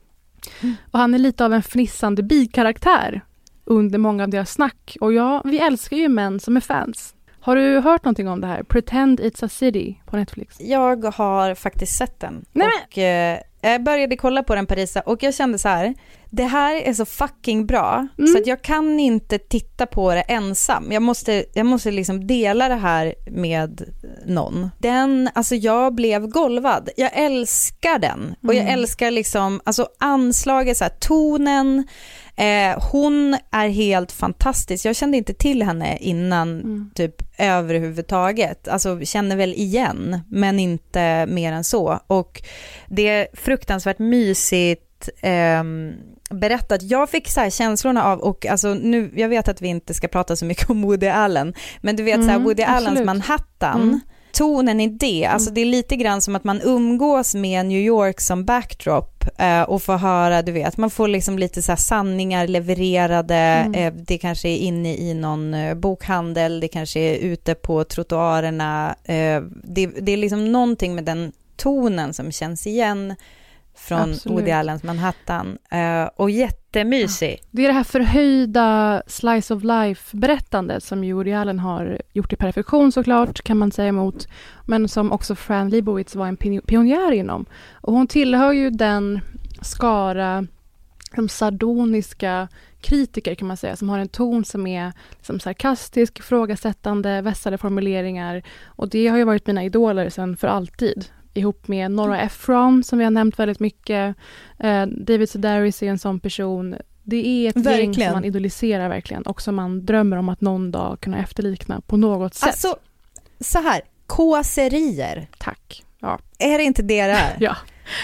Och han är lite av en fnissande bikaraktär under många av deras snack. Och ja, vi älskar ju män som är fans. Har du hört någonting om det här? Pretend It's a City på Netflix. Jag har faktiskt sett den. Nej. Och jag började kolla på den, Parisa, och jag kände så här: det här är så fucking bra så att jag kan inte titta på det ensam. Jag måste liksom dela det här med någon. Alltså jag blev golvad. Jag älskar den. Och jag älskar liksom, alltså anslaget, så här, tonen. Hon är helt fantastisk. Jag kände inte till henne innan typ överhuvudtaget. Alltså känner väl igen, men inte mer än så. Och det är fruktansvärt mysigt berättat. Jag fick så här känslorna av, och alltså nu, jag vet att vi inte ska prata så mycket om Woody Allen, men du vet så här, Woody Allens Manhattan, tonen i det, alltså det är lite grann som att man umgås med New York som backdrop och får höra, du vet, man får liksom lite så här sanningar levererade, det kanske är inne i någon bokhandel, det kanske är ute på trottoarerna, det är liksom någonting med den tonen som känns igen från Woody Allens Manhattan, och jättemysig. Det är det här förhöjda slice of life berättandet som Woody Allen har gjort i perfektion, såklart kan man säga emot, men som också Fran Lebowitz var en pionjär inom. Och hon tillhör ju den skara de sardoniska kritiker, kan man säga, som har en ton som är som sarkastisk, frågasättande, vässade formuleringar, och det har ju varit mina idoler sedan för alltid. Ihop med Nora Ephron som vi har nämnt väldigt mycket. David Sedaris är en sån person. Det är ett gäng som man idoliserar verkligen, och som man drömmer om att någon dag kunna efterlikna på något sätt. Alltså, så här, kåserier. Tack. Ja. Är det inte det är? Ja.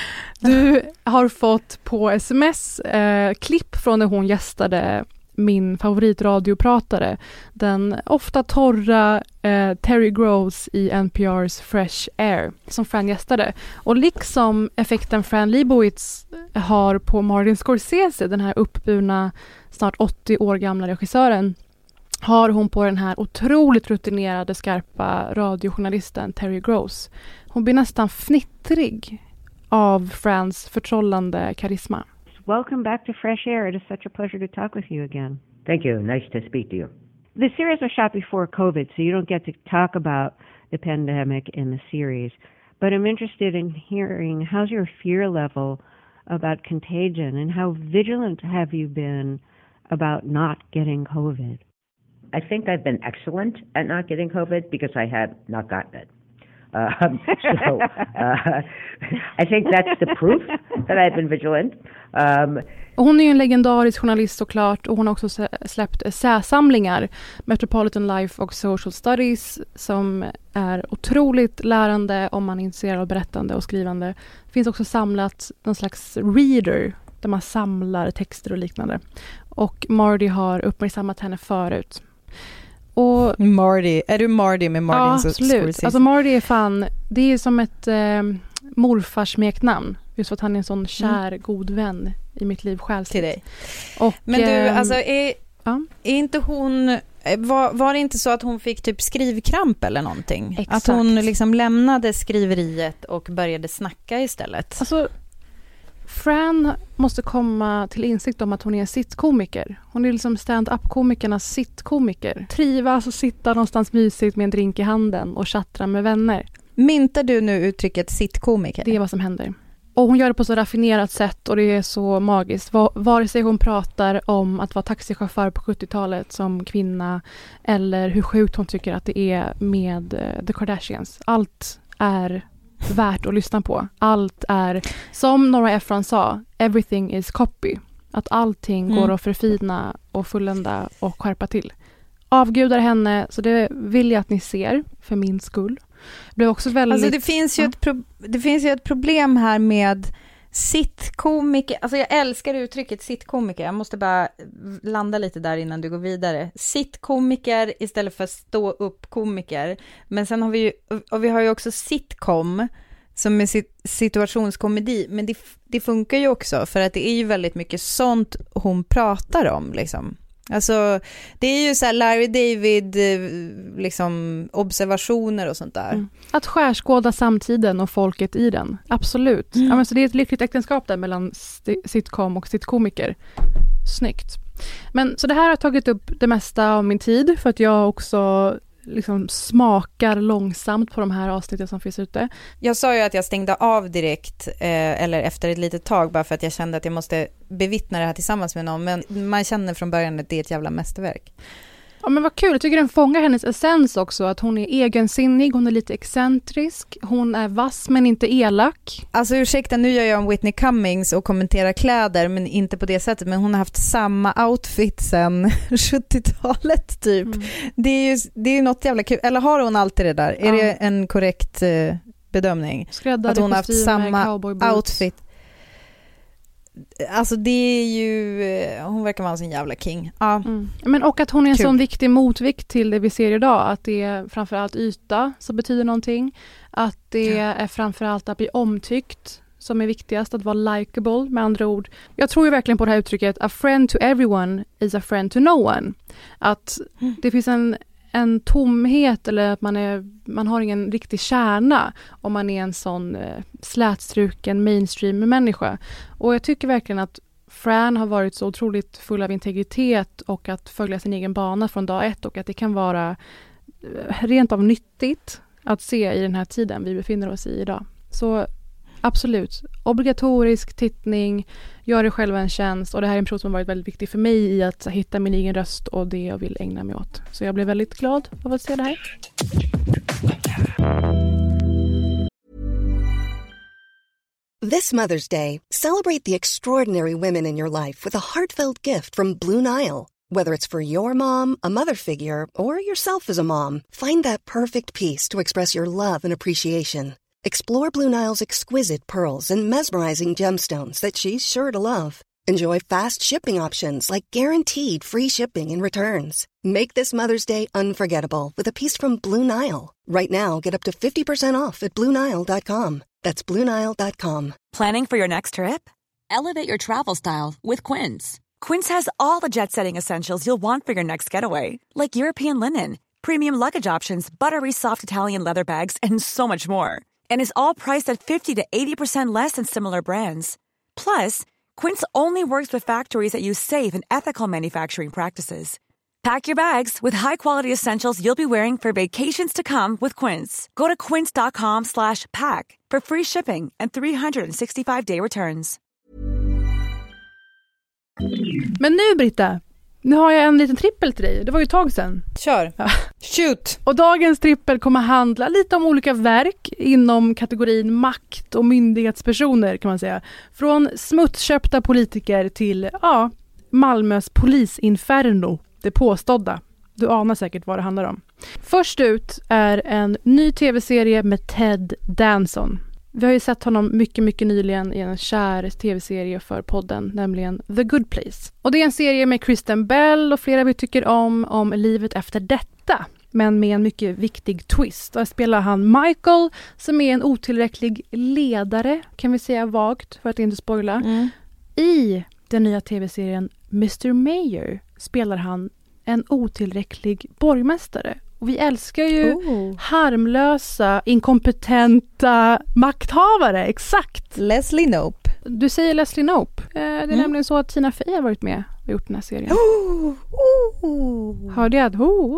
Du har fått på sms klipp från när hon gästade min favoritradiopratare, den ofta torra Terry Gross i NPRs Fresh Air, som Fran gästade. Och liksom effekten Fran Lebowitz har på Martin Scorsese, den här uppburna, snart 80 år gamla regissören, har hon på den här otroligt rutinerade, skarpa radiojournalisten Terry Gross. Hon blir nästan fnittrig av Frans förtrollande karisma. Welcome back to Fresh Air. It is such a pleasure to talk with you again. Thank you. Nice to speak to you. The series was shot before COVID, so you don't get to talk about the pandemic in the series. But I'm interested in hearing, how's your fear level about contagion, and how vigilant have you been about not getting COVID? I think I've been excellent at not getting COVID because I have not gotten it. I think that's the proof that I've been vigilant. Hon är ju en legendarisk journalist såklart, och hon har också släppt essäsamlingar, Metropolitan Life och Social Studies, som är otroligt lärande om man är intresserad av berättande och skrivande. Det finns också samlat någon slags reader där man samlar texter och liknande. Och Marty har uppmärksammat henne förut. Och Marty, är du Marty med Martin? Ja, absolut. Alltså Marty är fan, det är som ett morfars smeknamn. Just för att han är en sån kär, god vän i mitt liv själv. Till dig. Och, men du, alltså är inte hon, var det inte så att hon fick typ skrivkramp eller någonting? Exakt. Att hon liksom lämnade skriveriet och började snacka istället? Alltså, Fran måste komma till insikt om att hon är en sittkomiker. Hon är liksom stand-up-komikernas sittkomiker. Trivas och sitta någonstans mysigt med en drink i handen och chattra med vänner. Myntar du nu uttrycket sittkomiker? Det är vad som händer. Och hon gör det på så raffinerat sätt, och det är så magiskt. Vare sig hon pratar om att vara taxichaufför på 70-talet som kvinna, eller hur sjukt hon tycker att det är med The Kardashians. Allt är värt att lyssna på. Allt är, som Nora Ephron sa, everything is copy. Att allting går att förfina och fullända och skärpa till. Avgudar henne, så det vill jag att ni ser för min skull. Det blev också väldigt... Alltså det finns ju ett problem här med sittkomiker. Alltså jag älskar uttrycket sittkomiker. Jag måste bara landa lite där innan du går vidare. Sittkomiker istället för stå upp komiker. Men sen har vi har ju också sitcom som är situationskomedi. Men det funkar ju också, för att det är ju väldigt mycket sånt hon pratar om liksom. Alltså det är ju så här Larry David liksom observationer och sånt där. Att skärskåda samtiden och folket i den. Absolut. Ja, men så det är ett lyckligt äktenskap där mellan sitcom och sitkomiker. Snyggt. Men så det här har tagit upp det mesta av min tid för att jag också liksom smakar långsamt på de här avsnitten som finns ute. Jag sa ju att jag stängde av direkt eller efter ett litet tag bara för att jag kände att jag måste bevittna det här tillsammans med någon, men man känner från början att det är ett jävla mästerverk. Ja, men vad kul. Jag tycker den fångar hennes essens också. Att hon är egensinnig, hon är lite excentrisk. Hon är vass men inte elak. Alltså ursäkta, nu gör jag en Whitney Cummings och kommenterar kläder, men inte på det sättet. Men hon har haft samma outfit sedan 70-talet typ. Det är ju något jävla kul. Eller har hon alltid det där? Är det en korrekt bedömning? Skräddade att hon har haft samma outfit? Alltså det är ju, hon verkar vara en sån jävla king. Ja. Men och att hon är en sån viktig motvikt till det vi ser idag. Att det är framförallt yta som betyder någonting. Att det är framförallt att bli omtyckt som är viktigast. Att vara likable, med andra ord. Jag tror ju verkligen på det här uttrycket a friend to everyone is a friend to no one. Att det finns en tomhet eller att man har ingen riktig kärna om man är en sån slätstruken mainstream-människa. Och jag tycker verkligen att Fran har varit så otroligt full av integritet och att följa sin egen bana från dag ett och att det kan vara rent av nyttigt att se i den här tiden vi befinner oss i idag. Så absolut, obligatorisk tittning, gör det själv en tjänst och det här är en person som har varit väldigt viktig för mig i att hitta min egen röst och det jag vill ägna mig åt. Så jag blev väldigt glad av att se det här. This Mother's Day, celebrate the extraordinary women in your life with a heartfelt gift from Blue Nile. Whether it's for your mom, a mother figure, or yourself as a mom, find that perfect piece to express your love and appreciation. Explore Blue Nile's exquisite pearls and mesmerizing gemstones that she's sure to love. Enjoy fast shipping options like guaranteed free shipping and returns. Make this Mother's Day unforgettable with a piece from Blue Nile. Right now, get up to 50% off at BlueNile.com. That's BlueNile.com. Planning for your next trip? Elevate your travel style with Quince. Quince has all the jet-setting essentials you'll want for your next getaway, like European linen, premium luggage options, buttery soft Italian leather bags, and so much more. And is all priced at 50 to 80% less than similar brands. Plus, Quince only works with factories that use safe and ethical manufacturing practices. Pack your bags with high-quality essentials you'll be wearing for vacations to come with Quince. Go to quince.com/pack for free shipping and 365-day returns. Men nu, Britta, nu har jag en liten trippel till dig. Det var ju ett tag sedan. Kör. Ja. Shoot. Och dagens trippel kommer handla lite om olika verk inom kategorin makt och myndighetspersoner kan man säga. Från smutsköpta politiker till Malmös polisinferno, det påstådda. Du anar säkert vad det handlar om. Först ut är en ny tv-serie med Ted Danson. Vi har ju sett honom mycket, mycket nyligen i en kär tv-serie för podden, nämligen The Good Place. Och det är en serie med Kristen Bell och flera vi tycker om livet efter detta. Men med en mycket viktig twist. Där spelar han Michael som är en otillräcklig ledare, kan vi säga vagt för att inte spoila. I den nya tv-serien Mr. Mayor spelar han en otillräcklig borgmästare. Och vi älskar ju harmlösa, inkompetenta makthavare. Exakt. Leslie Knope. Du säger Leslie Knope. Det är nämligen så att Tina Fey har varit med och gjort den här serien. Hörde jag?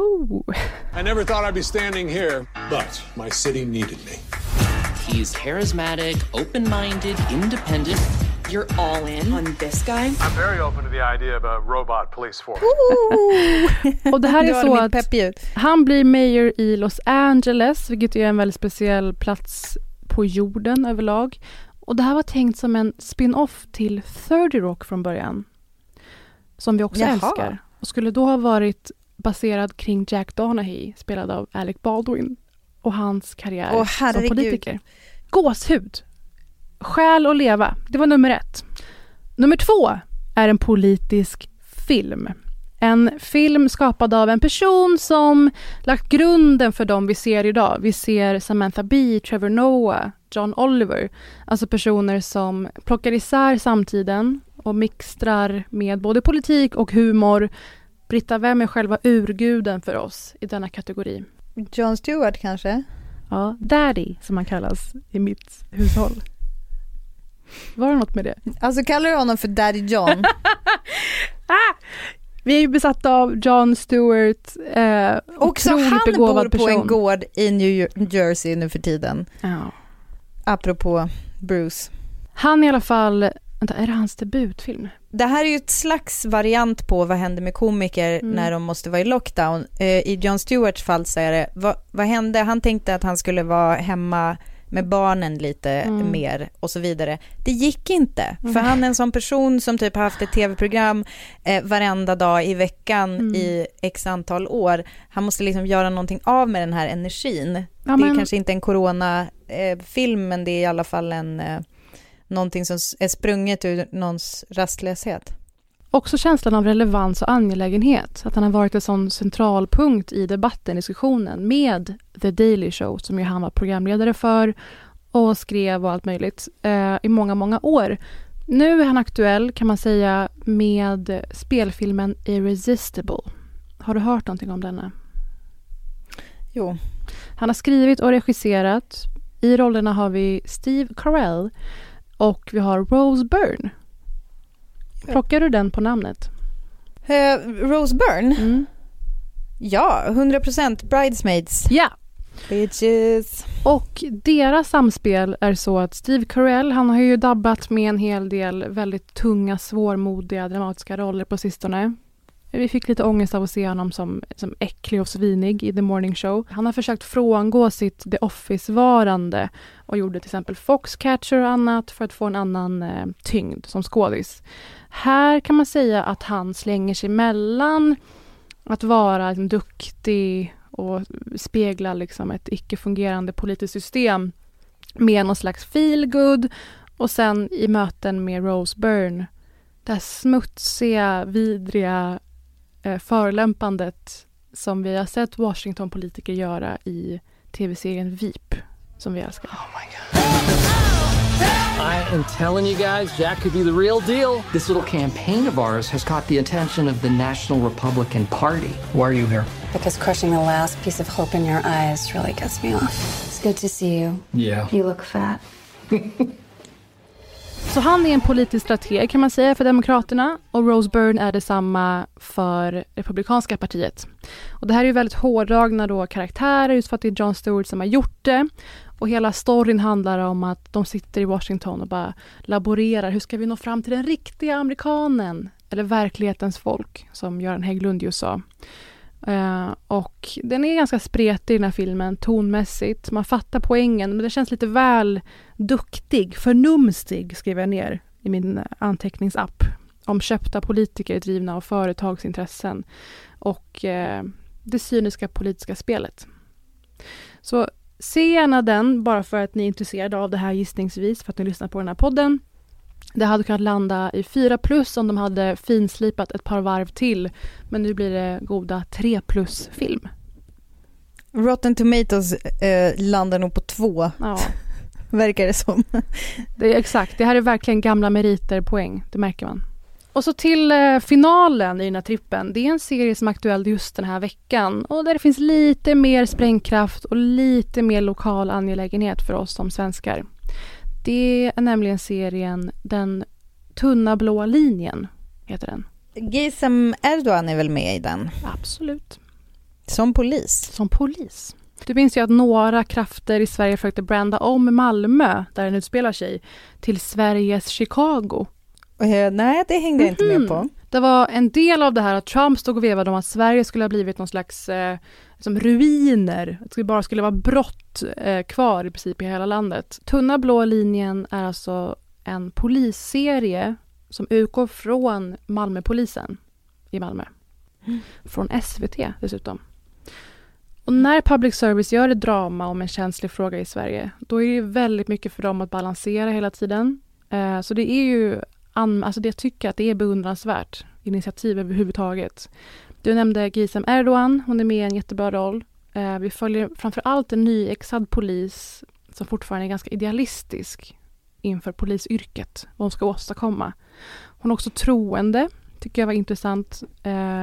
I never thought I'd be standing here, but my city needed me. He's charismatic, open-minded, independent. You're all in on this guy? I'm very open to the idea of a robot police force. Och det här är så att han blir mayor i Los Angeles, vilket är en väldigt speciell plats på jorden överlag. Och det här var tänkt som en spin-off till 30 Rock från början. Som vi också älskar. Och skulle då ha varit baserad kring Jack Donaghy, spelad av Alec Baldwin. Och hans karriär som politiker. Gåshud. Själ och leva. Det var nummer 1. Nummer 2 är en politisk film. En film skapad av en person som lagt grunden för dem vi ser idag. Vi ser Samantha Bee, Trevor Noah, John Oliver. Alltså personer som plockar isär samtiden och mixtrar med både politik och humor Britta, vem är själva urguden för oss i denna kategori? Jon Stewart kanske? Ja, Daddy som han kallas i mitt hushåll. Var det något med det? Alltså kallar du honom för Daddy John? Vi är ju besatta av Jon Stewart. Också han bor på en gård i New Jersey nu för tiden. Ja. Apropå Bruce. Han i alla fall, vänta, är det hans debutfilm? Det här är ju ett slags variant på vad händer med komiker när de måste vara i lockdown. I Jon Stewarts fall så är det, vad hände? Han tänkte att han skulle vara hemma med barnen lite mer och så vidare. Det gick inte. För han är en sån person som typ har haft ett tv-program varenda dag i veckan i x antal år. Han måste liksom göra någonting av med den här energin. Ja, det är kanske inte en corona-film, men det är i alla fall någonting som är sprunget ur någons rastlöshet. Också känslan av relevans och angelägenhet. Att han har varit en sån centralpunkt i debatten, diskussionen med The Daily Show som ju han var programledare för och skrev och allt möjligt i många, många år. Nu är han aktuell kan man säga med spelfilmen Irresistible. Har du hört någonting om denna? Jo. Han har skrivit och regisserat. I rollerna har vi Steve Carell och vi har Rose Byrne. Plockar du den på namnet? Rose Byrne? Ja, 100% Bridesmaids. Ja. Bitches. Och deras samspel är så att Steve Carell, han har ju dabbat med en hel del väldigt tunga, svårmodiga, dramatiska roller på sistone. Vi fick lite ångest av att se honom som äcklig och svinig i The Morning Show. Han har försökt frångå sitt The Office-varande och gjorde till exempel Foxcatcher och annat för att få en annan tyngd som skådis. Här kan man säga att han slänger sig mellan att vara duktig och spegla liksom ett icke-fungerande politiskt system med någon slags feel-good och sen i möten med Rose Byrne, det här smutsiga, vidriga förolämpandet som vi har sett Washington-politiker göra i tv-serien Veep, som vi älskar. Oh my God. I am telling you guys, Jack could be the real deal. This little campaign of ours has caught the attention of the National Republican Party. Why are you here? Because crushing the last piece of hope in your eyes really gets me off. It's good to see you. Yeah. You look fat. Så han är en politisk strateg kan man säga för Demokraterna och Rose Byrne är detsamma för Republikanska partiet. Och det här är ju väldigt hårdragna då karaktärer just för att det är Jon Stewart som har gjort det. Och hela storyn handlar om att de sitter i Washington och bara laborerar. Hur ska vi nå fram till den riktiga amerikanen? Eller verklighetens folk, som Göran Hägglund ju sa. Och den är ganska spretig i den här filmen, tonmässigt. Man fattar poängen, men det känns lite väl duktig, förnumstig, skriver jag ner i min anteckningsapp. Om köpta politiker drivna av företagsintressen och det cyniska politiska spelet. Så se gärna den bara för att ni är intresserade av det här gissningsvis, för att ni lyssnar på den här podden. Det hade kunnat landa i 4+ om de hade finslipat ett par varv till. Men nu blir det goda 3+ film. Rotten Tomatoes landar nog på 2. Ja. Verkar det som. Det är exakt. Det här är verkligen gamla meriter poäng. Det märker man. Och så till finalen i den här trippen. Det är en serie som är aktuell just den här veckan. Och där det finns lite mer sprängkraft och lite mer lokal angelägenhet för oss som svenskar. Det är nämligen serien Den tunna blå linjen, heter den. Gizem Erdogan är väl med i den? Absolut. Som polis? Som polis. Du minns ju att några krafter i Sverige försökte branda om Malmö, där den utspelar sig, till Sveriges Chicago. Nej, det hängde jag inte med på. Det var en del av det här att Trump stod och vevade om att Sverige skulle ha blivit någon slags som ruiner. Att det bara skulle vara brott kvar i princip i hela landet. Tunna blå linjen är alltså en polisserie som utgår från Malmöpolisen i Malmö. Från SVT dessutom. Och när public service gör ett drama om en känslig fråga i Sverige, då är det väldigt mycket för dem att balansera hela tiden. Så det är ju alltså det jag tycker att det är beundransvärt initiativ överhuvudtaget. Du nämnde Gizem Erdogan, hon är med i en jättebra roll. Vi följer framförallt en nyexad polis som fortfarande är ganska idealistisk inför polisyrket, vad hon ska åstadkomma. Hon är också troende, tycker jag var intressant.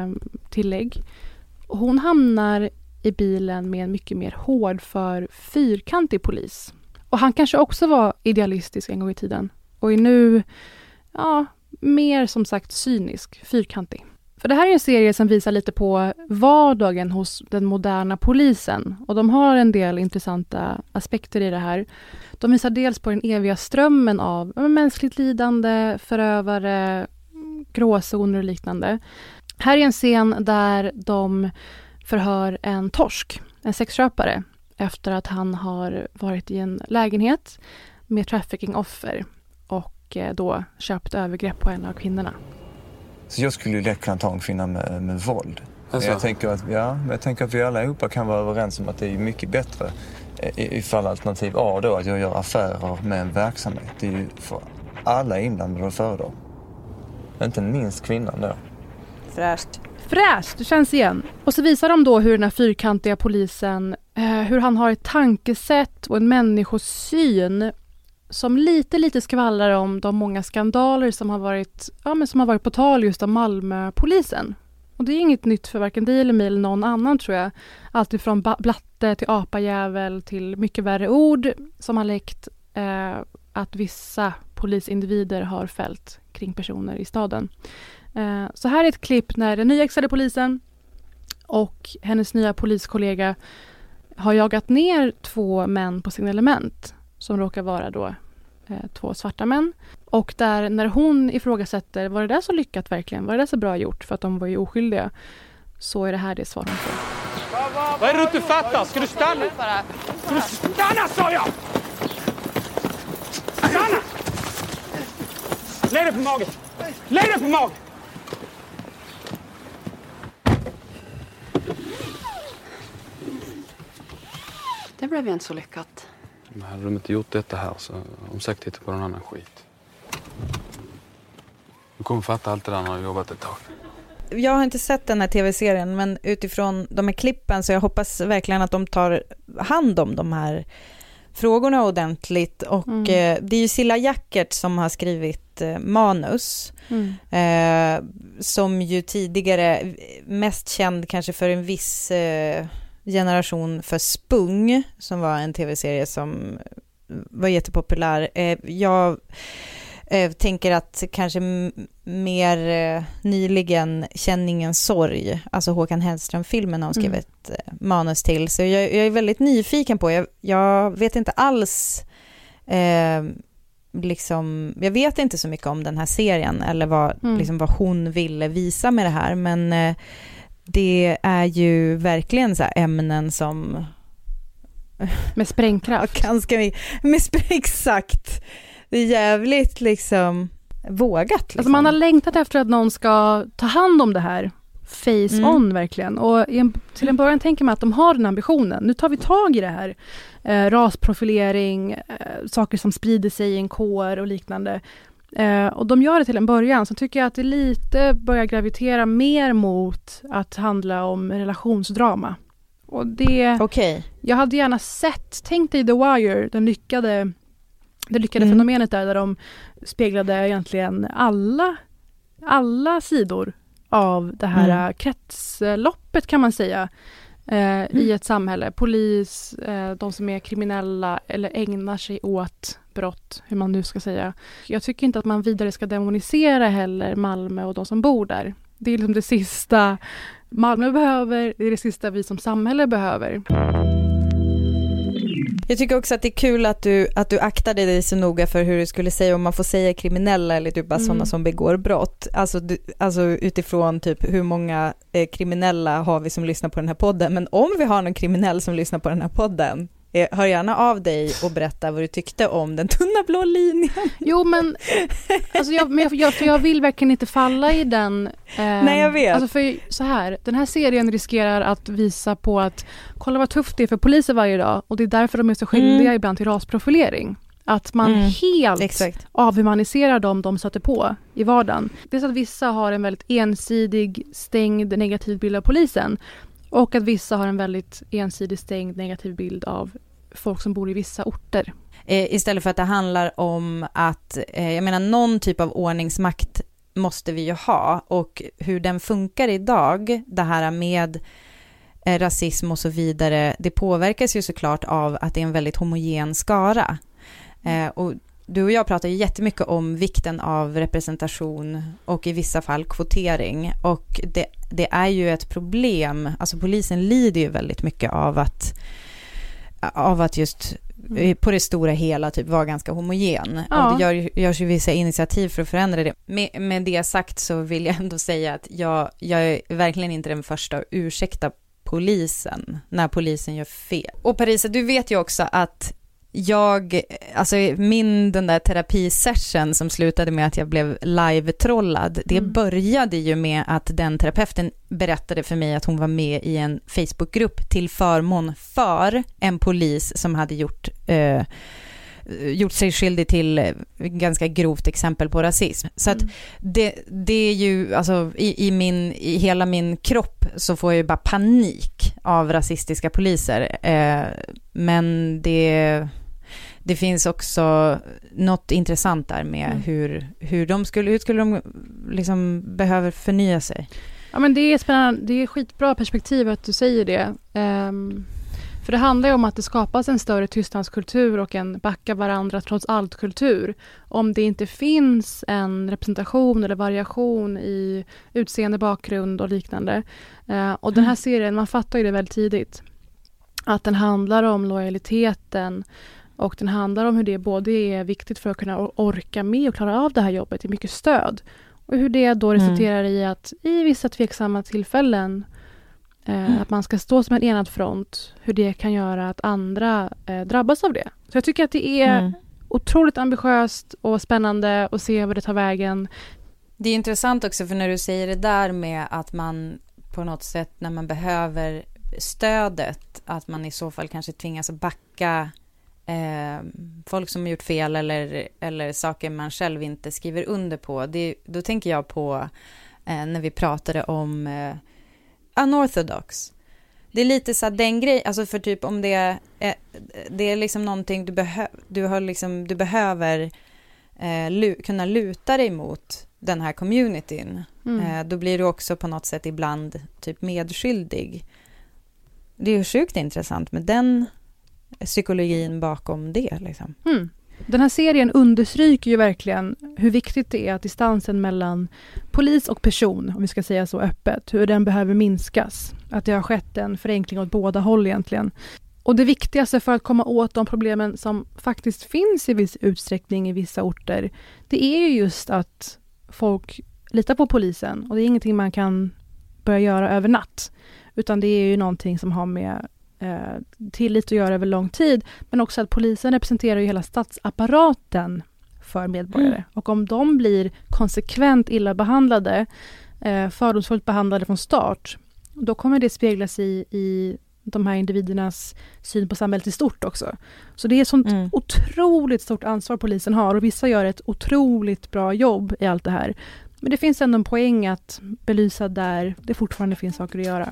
tillägg. Hon hamnar i bilen med en mycket mer hård för fyrkantig polis. Och han kanske också var idealistisk en gång i tiden. Och är nu, mer som sagt cynisk, fyrkantig. För det här är en serie som visar lite på vardagen hos den moderna polisen. Och de har en del intressanta aspekter i det här. De visar dels på den eviga strömmen av mänskligt lidande, förövare, gråzoner och liknande. Här är en scen där de förhör en torsk, en sexköpare, efter att han har varit i en lägenhet med trafficking-offer och då köpt övergrepp på en av kvinnorna. Så jag skulle ju lätt kunna ta en kvinna med våld. Alltså. Jag tänker att vi allihopa kan vara överens om att det är mycket bättre ifall alternativ A då att jag gör affärer med en verksamhet. Det är ju för alla inblandade att föredra. Inte minst kvinnan då. Fräscht, det känns igen. Och så visar de då hur den här fyrkantiga polisen, hur han har ett tankesätt och en människosyn som lite skvallrar om de många skandaler som har varit på tal just av Malmöpolisen. Och det är inget nytt för varken dig eller mig eller någon annan, tror jag. Allt ifrån blatte till apajävel till mycket värre ord som har läckt att vissa polisindivider har fällt kring personer i staden. Så här är ett klipp när den nyexade polisen och hennes nya poliskollega har jagat ner 2 män på signalement som råkar vara då 2 svarta män. Och där när hon ifrågasätter, var det där så lyckat verkligen? Var det där så bra gjort? För att de var ju oskyldiga. Så är det här det svar hon får. Vad är det du inte fattar? Ska du stanna? Ska du stanna, sa jag! Stanna! Lägg dig på magen! Lägg dig på magen! Det blev ju inte så lyckat. Men hade de inte gjort detta här så de säkert hittar på någon annan skit. Du kommer fatta allt det där när du jobbat ett tag. Jag har inte sett den här tv-serien, men utifrån de här klippen så jag hoppas verkligen att de tar hand om de här frågorna ordentligt. Och det är ju Cilla Jackert som har skrivit manus. Som ju tidigare mest känd kanske för en viss generation för Spung, som var en tv-serie som var jättepopulär. Jag tänker att kanske mer nyligen Känningens sorg, alltså Håkan Hellström-filmen har skrev ett manus till. Så jag är väldigt nyfiken på, jag vet inte alls jag vet inte så mycket om den här serien eller vad hon ville visa med det här, men det är ju verkligen så här ämnen som med sprängkraft. Exakt. Det är jävligt vågat. Alltså man har längtat efter att någon ska ta hand om det här. Face on verkligen. Och till en början tänker man att de har den ambitionen. Nu tar vi tag i det här. Rasprofilering, saker som sprider sig i en kår och liknande. Och de gör det till en början. Så tycker jag att det lite börjar gravitera mer mot att handla om relationsdrama. Och det... Jag hade gärna sett, tänk dig The Wire, det lyckade fenomenet där de speglade egentligen alla sidor av det här kretsloppet, kan man säga, i ett samhälle. Polis, de som är kriminella eller ägnar sig åt brott, hur man nu ska säga. Jag tycker inte att man vidare ska demonisera heller Malmö och de som bor där. Det är det sista Malmö behöver, det är det sista vi som samhälle behöver. Jag tycker också att det är kul att du aktade dig så noga för hur du skulle säga, om man får säga kriminella eller typ bara sådana som begår brott. Alltså utifrån typ hur många kriminella har vi som lyssnar på den här podden. Men om vi har någon kriminell som lyssnar på den här podden, hör gärna av dig och berätta vad du tyckte om den tunna blå linjen. Jo, men alltså jag vill verkligen inte falla i den. Nej, jag vet. Alltså för så här, den här serien riskerar att visa på att kolla vad tufft det är för poliser varje dag. Och det är därför de är så skyldiga ibland till rasprofilering. Att man helt avhumaniserar dem de sätter på i vardagen. Det är så att vissa har en väldigt ensidig, stängd, negativ bild av polisen. Och att vissa har en väldigt ensidig, stängd, negativ bild av folk som bor i vissa orter. Istället för att det handlar om att, någon typ av ordningsmakt måste vi ju ha, och hur den funkar idag, det här med rasism och så vidare, det påverkas ju såklart av att det är en väldigt homogen skara. Och du och jag pratar ju jättemycket om vikten av representation och i vissa fall kvotering, och det är ju ett problem. Alltså polisen lider ju väldigt mycket av att just på det stora hela typ vara ganska homogen. Ja. Och det görs ju vissa initiativ för att förändra det. Med det sagt så vill jag ändå säga att jag är verkligen inte den första att ursäkta polisen när polisen gör fel. Och Parisa, du vet ju också att den där terapisession som slutade med att jag blev live-trollad, det började ju med att den terapeuten berättade för mig att hon var med i en Facebookgrupp till förmån för en polis som hade gjort sig skyldig till ganska grovt exempel på rasism. Så att det är ju, alltså i hela min kropp så får jag ju bara panik av rasistiska poliser. Men det finns också något intressant där med hur de skulle liksom behöver förnya sig. Ja, men det är spännande, det är skitbra perspektiv att du säger det. För det handlar ju om att det skapas en större tystnadskultur och en backa varandra trots allt kultur. Om det inte finns en representation eller variation i utseende, bakgrund och liknande. Och den här serien, man fattar ju det väldigt tidigt. Att den handlar om lojaliteten och den handlar om hur det både är viktigt för att kunna orka med och klara av det här jobbet i mycket stöd. Och hur det då resulterar i att i vissa tveksamma tillfällen att man ska stå som en enad front, hur det kan göra att andra drabbas av det. Så jag tycker att det är otroligt ambitiöst och spännande att se vad det tar vägen. Det är intressant också, för när du säger det där med att man på något sätt när man behöver stödet, att man i så fall kanske tvingas att backa folk som har gjort fel eller saker man själv inte skriver under på. Då tänker jag på när vi pratade om unorthodox. Det är lite så den grej, alltså för typ om det är liksom någonting du behöver kunna luta dig mot den här communityn. Då blir du också på något sätt ibland typ medskyldig. Det är ju sjukt intressant med den psykologin bakom det liksom. Den här serien understryker ju verkligen hur viktigt det är att distansen mellan polis och person, om vi ska säga så öppet, hur den behöver minskas. Att det har skett en förenkling åt båda håll egentligen. Och det viktigaste för att komma åt de problemen som faktiskt finns i viss utsträckning i vissa orter, det är ju just att folk litar på polisen. Och det är ingenting man kan börja göra över natt. Utan det är ju någonting som har med tillit att göra över lång tid, men också att polisen representerar ju hela statsapparaten för medborgare. Och om de blir konsekvent illa behandlade, fördomsfullt behandlade från start, då kommer det speglas i de här individernas syn på samhället i stort också. Så det är ett sånt otroligt stort ansvar polisen har, och vissa gör ett otroligt bra jobb i allt det här. Men det finns ändå en poäng att belysa där det fortfarande finns saker att göra.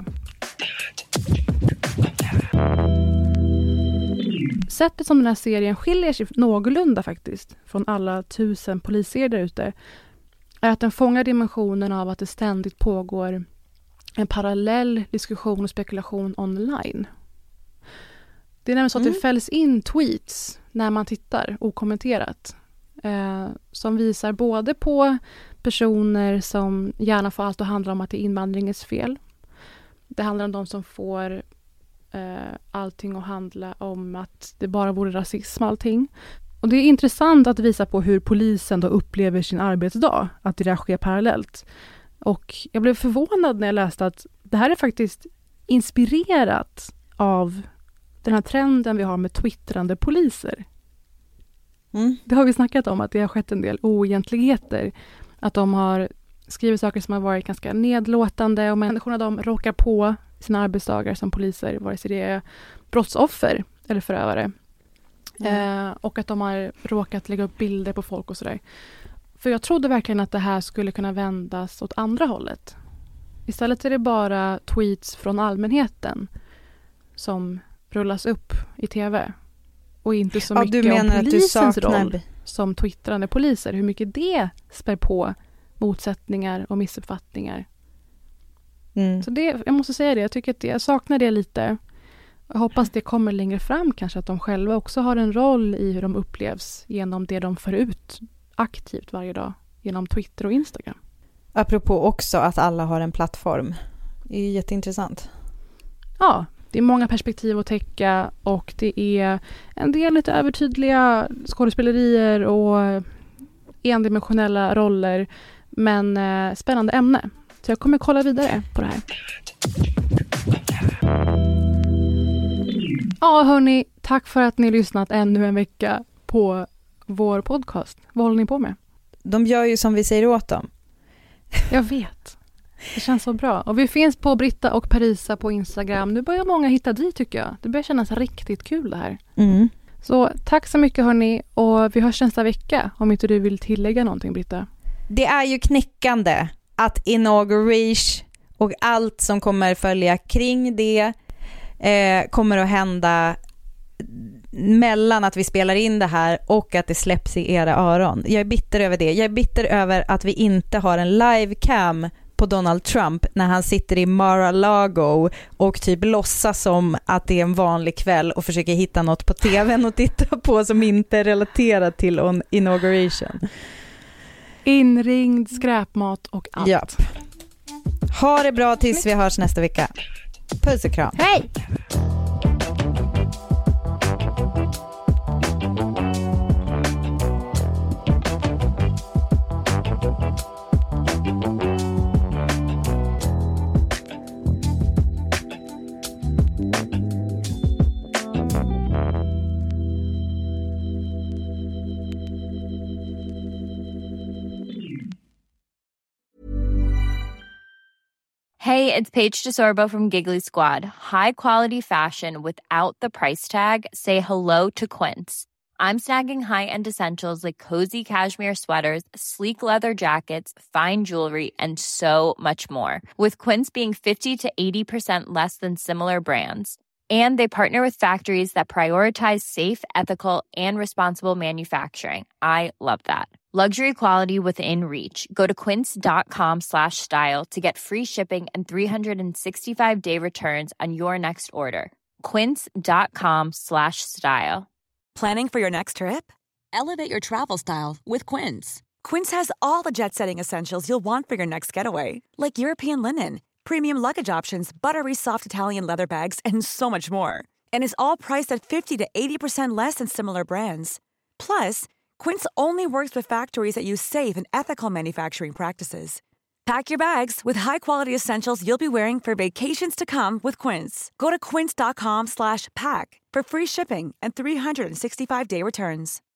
Sättet som den här serien skiljer sig någorlunda faktiskt från alla 1000 polisserier där ute är att den fångar dimensionen av att det ständigt pågår en parallell diskussion och spekulation online. Det är nämligen så att det fälls in tweets när man tittar okommenterat som visar både på personer som gärna får allt att handla om att det är invandringens fel. Det handlar om de som får allting att handla om att det bara vore rasism allting. Och det är intressant att visa på hur polisen då upplever sin arbetsdag, att det där sker parallellt. Och jag blev förvånad när jag läste att det här är faktiskt inspirerat av den här trenden vi har med twittrande poliser. Det har vi snackat om, att det har skett en del oegentligheter. Att de har skrivit saker som har varit ganska nedlåtande, och människorna de råkar på sina arbetsdagar som poliser, vare sig det är brottsoffer eller förövare. Och att de har råkat lägga upp bilder på folk och sådär. För jag trodde verkligen att det här skulle kunna vändas åt andra hållet. Istället är det bara tweets från allmänheten som rullas upp i tv. Och inte så mycket om polisens roll som twittrande poliser. Hur mycket det spär på motsättningar och missuppfattningar. Så jag måste säga det, jag tycker att jag saknar det lite. Jag hoppas det kommer längre fram kanske, att de själva också har en roll i hur de upplevs genom det de för ut aktivt varje dag genom Twitter och Instagram. Apropå också att alla har en plattform. Det är jätteintressant. Ja, det är många perspektiv att täcka och det är en del lite övertydliga skådespelerier och endimensionella roller, men spännande ämne. Så jag kommer kolla vidare på det här. Ja, hörni, tack för att ni har lyssnat ännu en vecka på vår podcast. Vad håller ni på med? De gör ju som vi säger åt dem. Jag vet. Det känns så bra. Och vi finns på Britta och Parisa på Instagram. Nu börjar många hitta dit, tycker jag. Det börjar kännas riktigt kul det här. Så tack så mycket, hörni. Och vi hörs nästa vecka. Om inte du vill tillägga någonting, Britta. Det är ju knäckande att inauguration och allt som kommer följa kring det kommer att hända mellan att vi spelar in det här och att det släpps i era öron. Jag är bitter över det. Jag är bitter över att vi inte har en livecam på Donald Trump när han sitter i Mar-a-Lago och typ låtsas som att det är en vanlig kväll och försöker hitta något på tvn och titta på som inte är relaterat till inauguration. Inringd, skräpmat och allt. Ja. Ha det bra tills vi hörs nästa vecka. Puss och kram. Hej! Hey, it's Paige DeSorbo from Giggly Squad. High quality fashion without the price tag. Say hello to Quince. I'm snagging high-end essentials like cozy cashmere sweaters, sleek leather jackets, fine jewelry, and so much more. With Quince being 50 to 80% less than similar brands. And they partner with factories that prioritize safe, ethical, and responsible manufacturing. I love that. Luxury quality within reach. Go to quince.com/style to get free shipping and 365-day returns on your next order. Quince.com/style. Planning for your next trip? Elevate your travel style with Quince. Quince has all the jet-setting essentials you'll want for your next getaway, like European linen, premium luggage options, buttery soft Italian leather bags, and so much more. And is all priced at 50 to 80% less than similar brands. Plus, Quince only works with factories that use safe and ethical manufacturing practices. Pack your bags with high-quality essentials you'll be wearing for vacations to come with Quince. Go to quince.com/pack for free shipping and 365-day returns.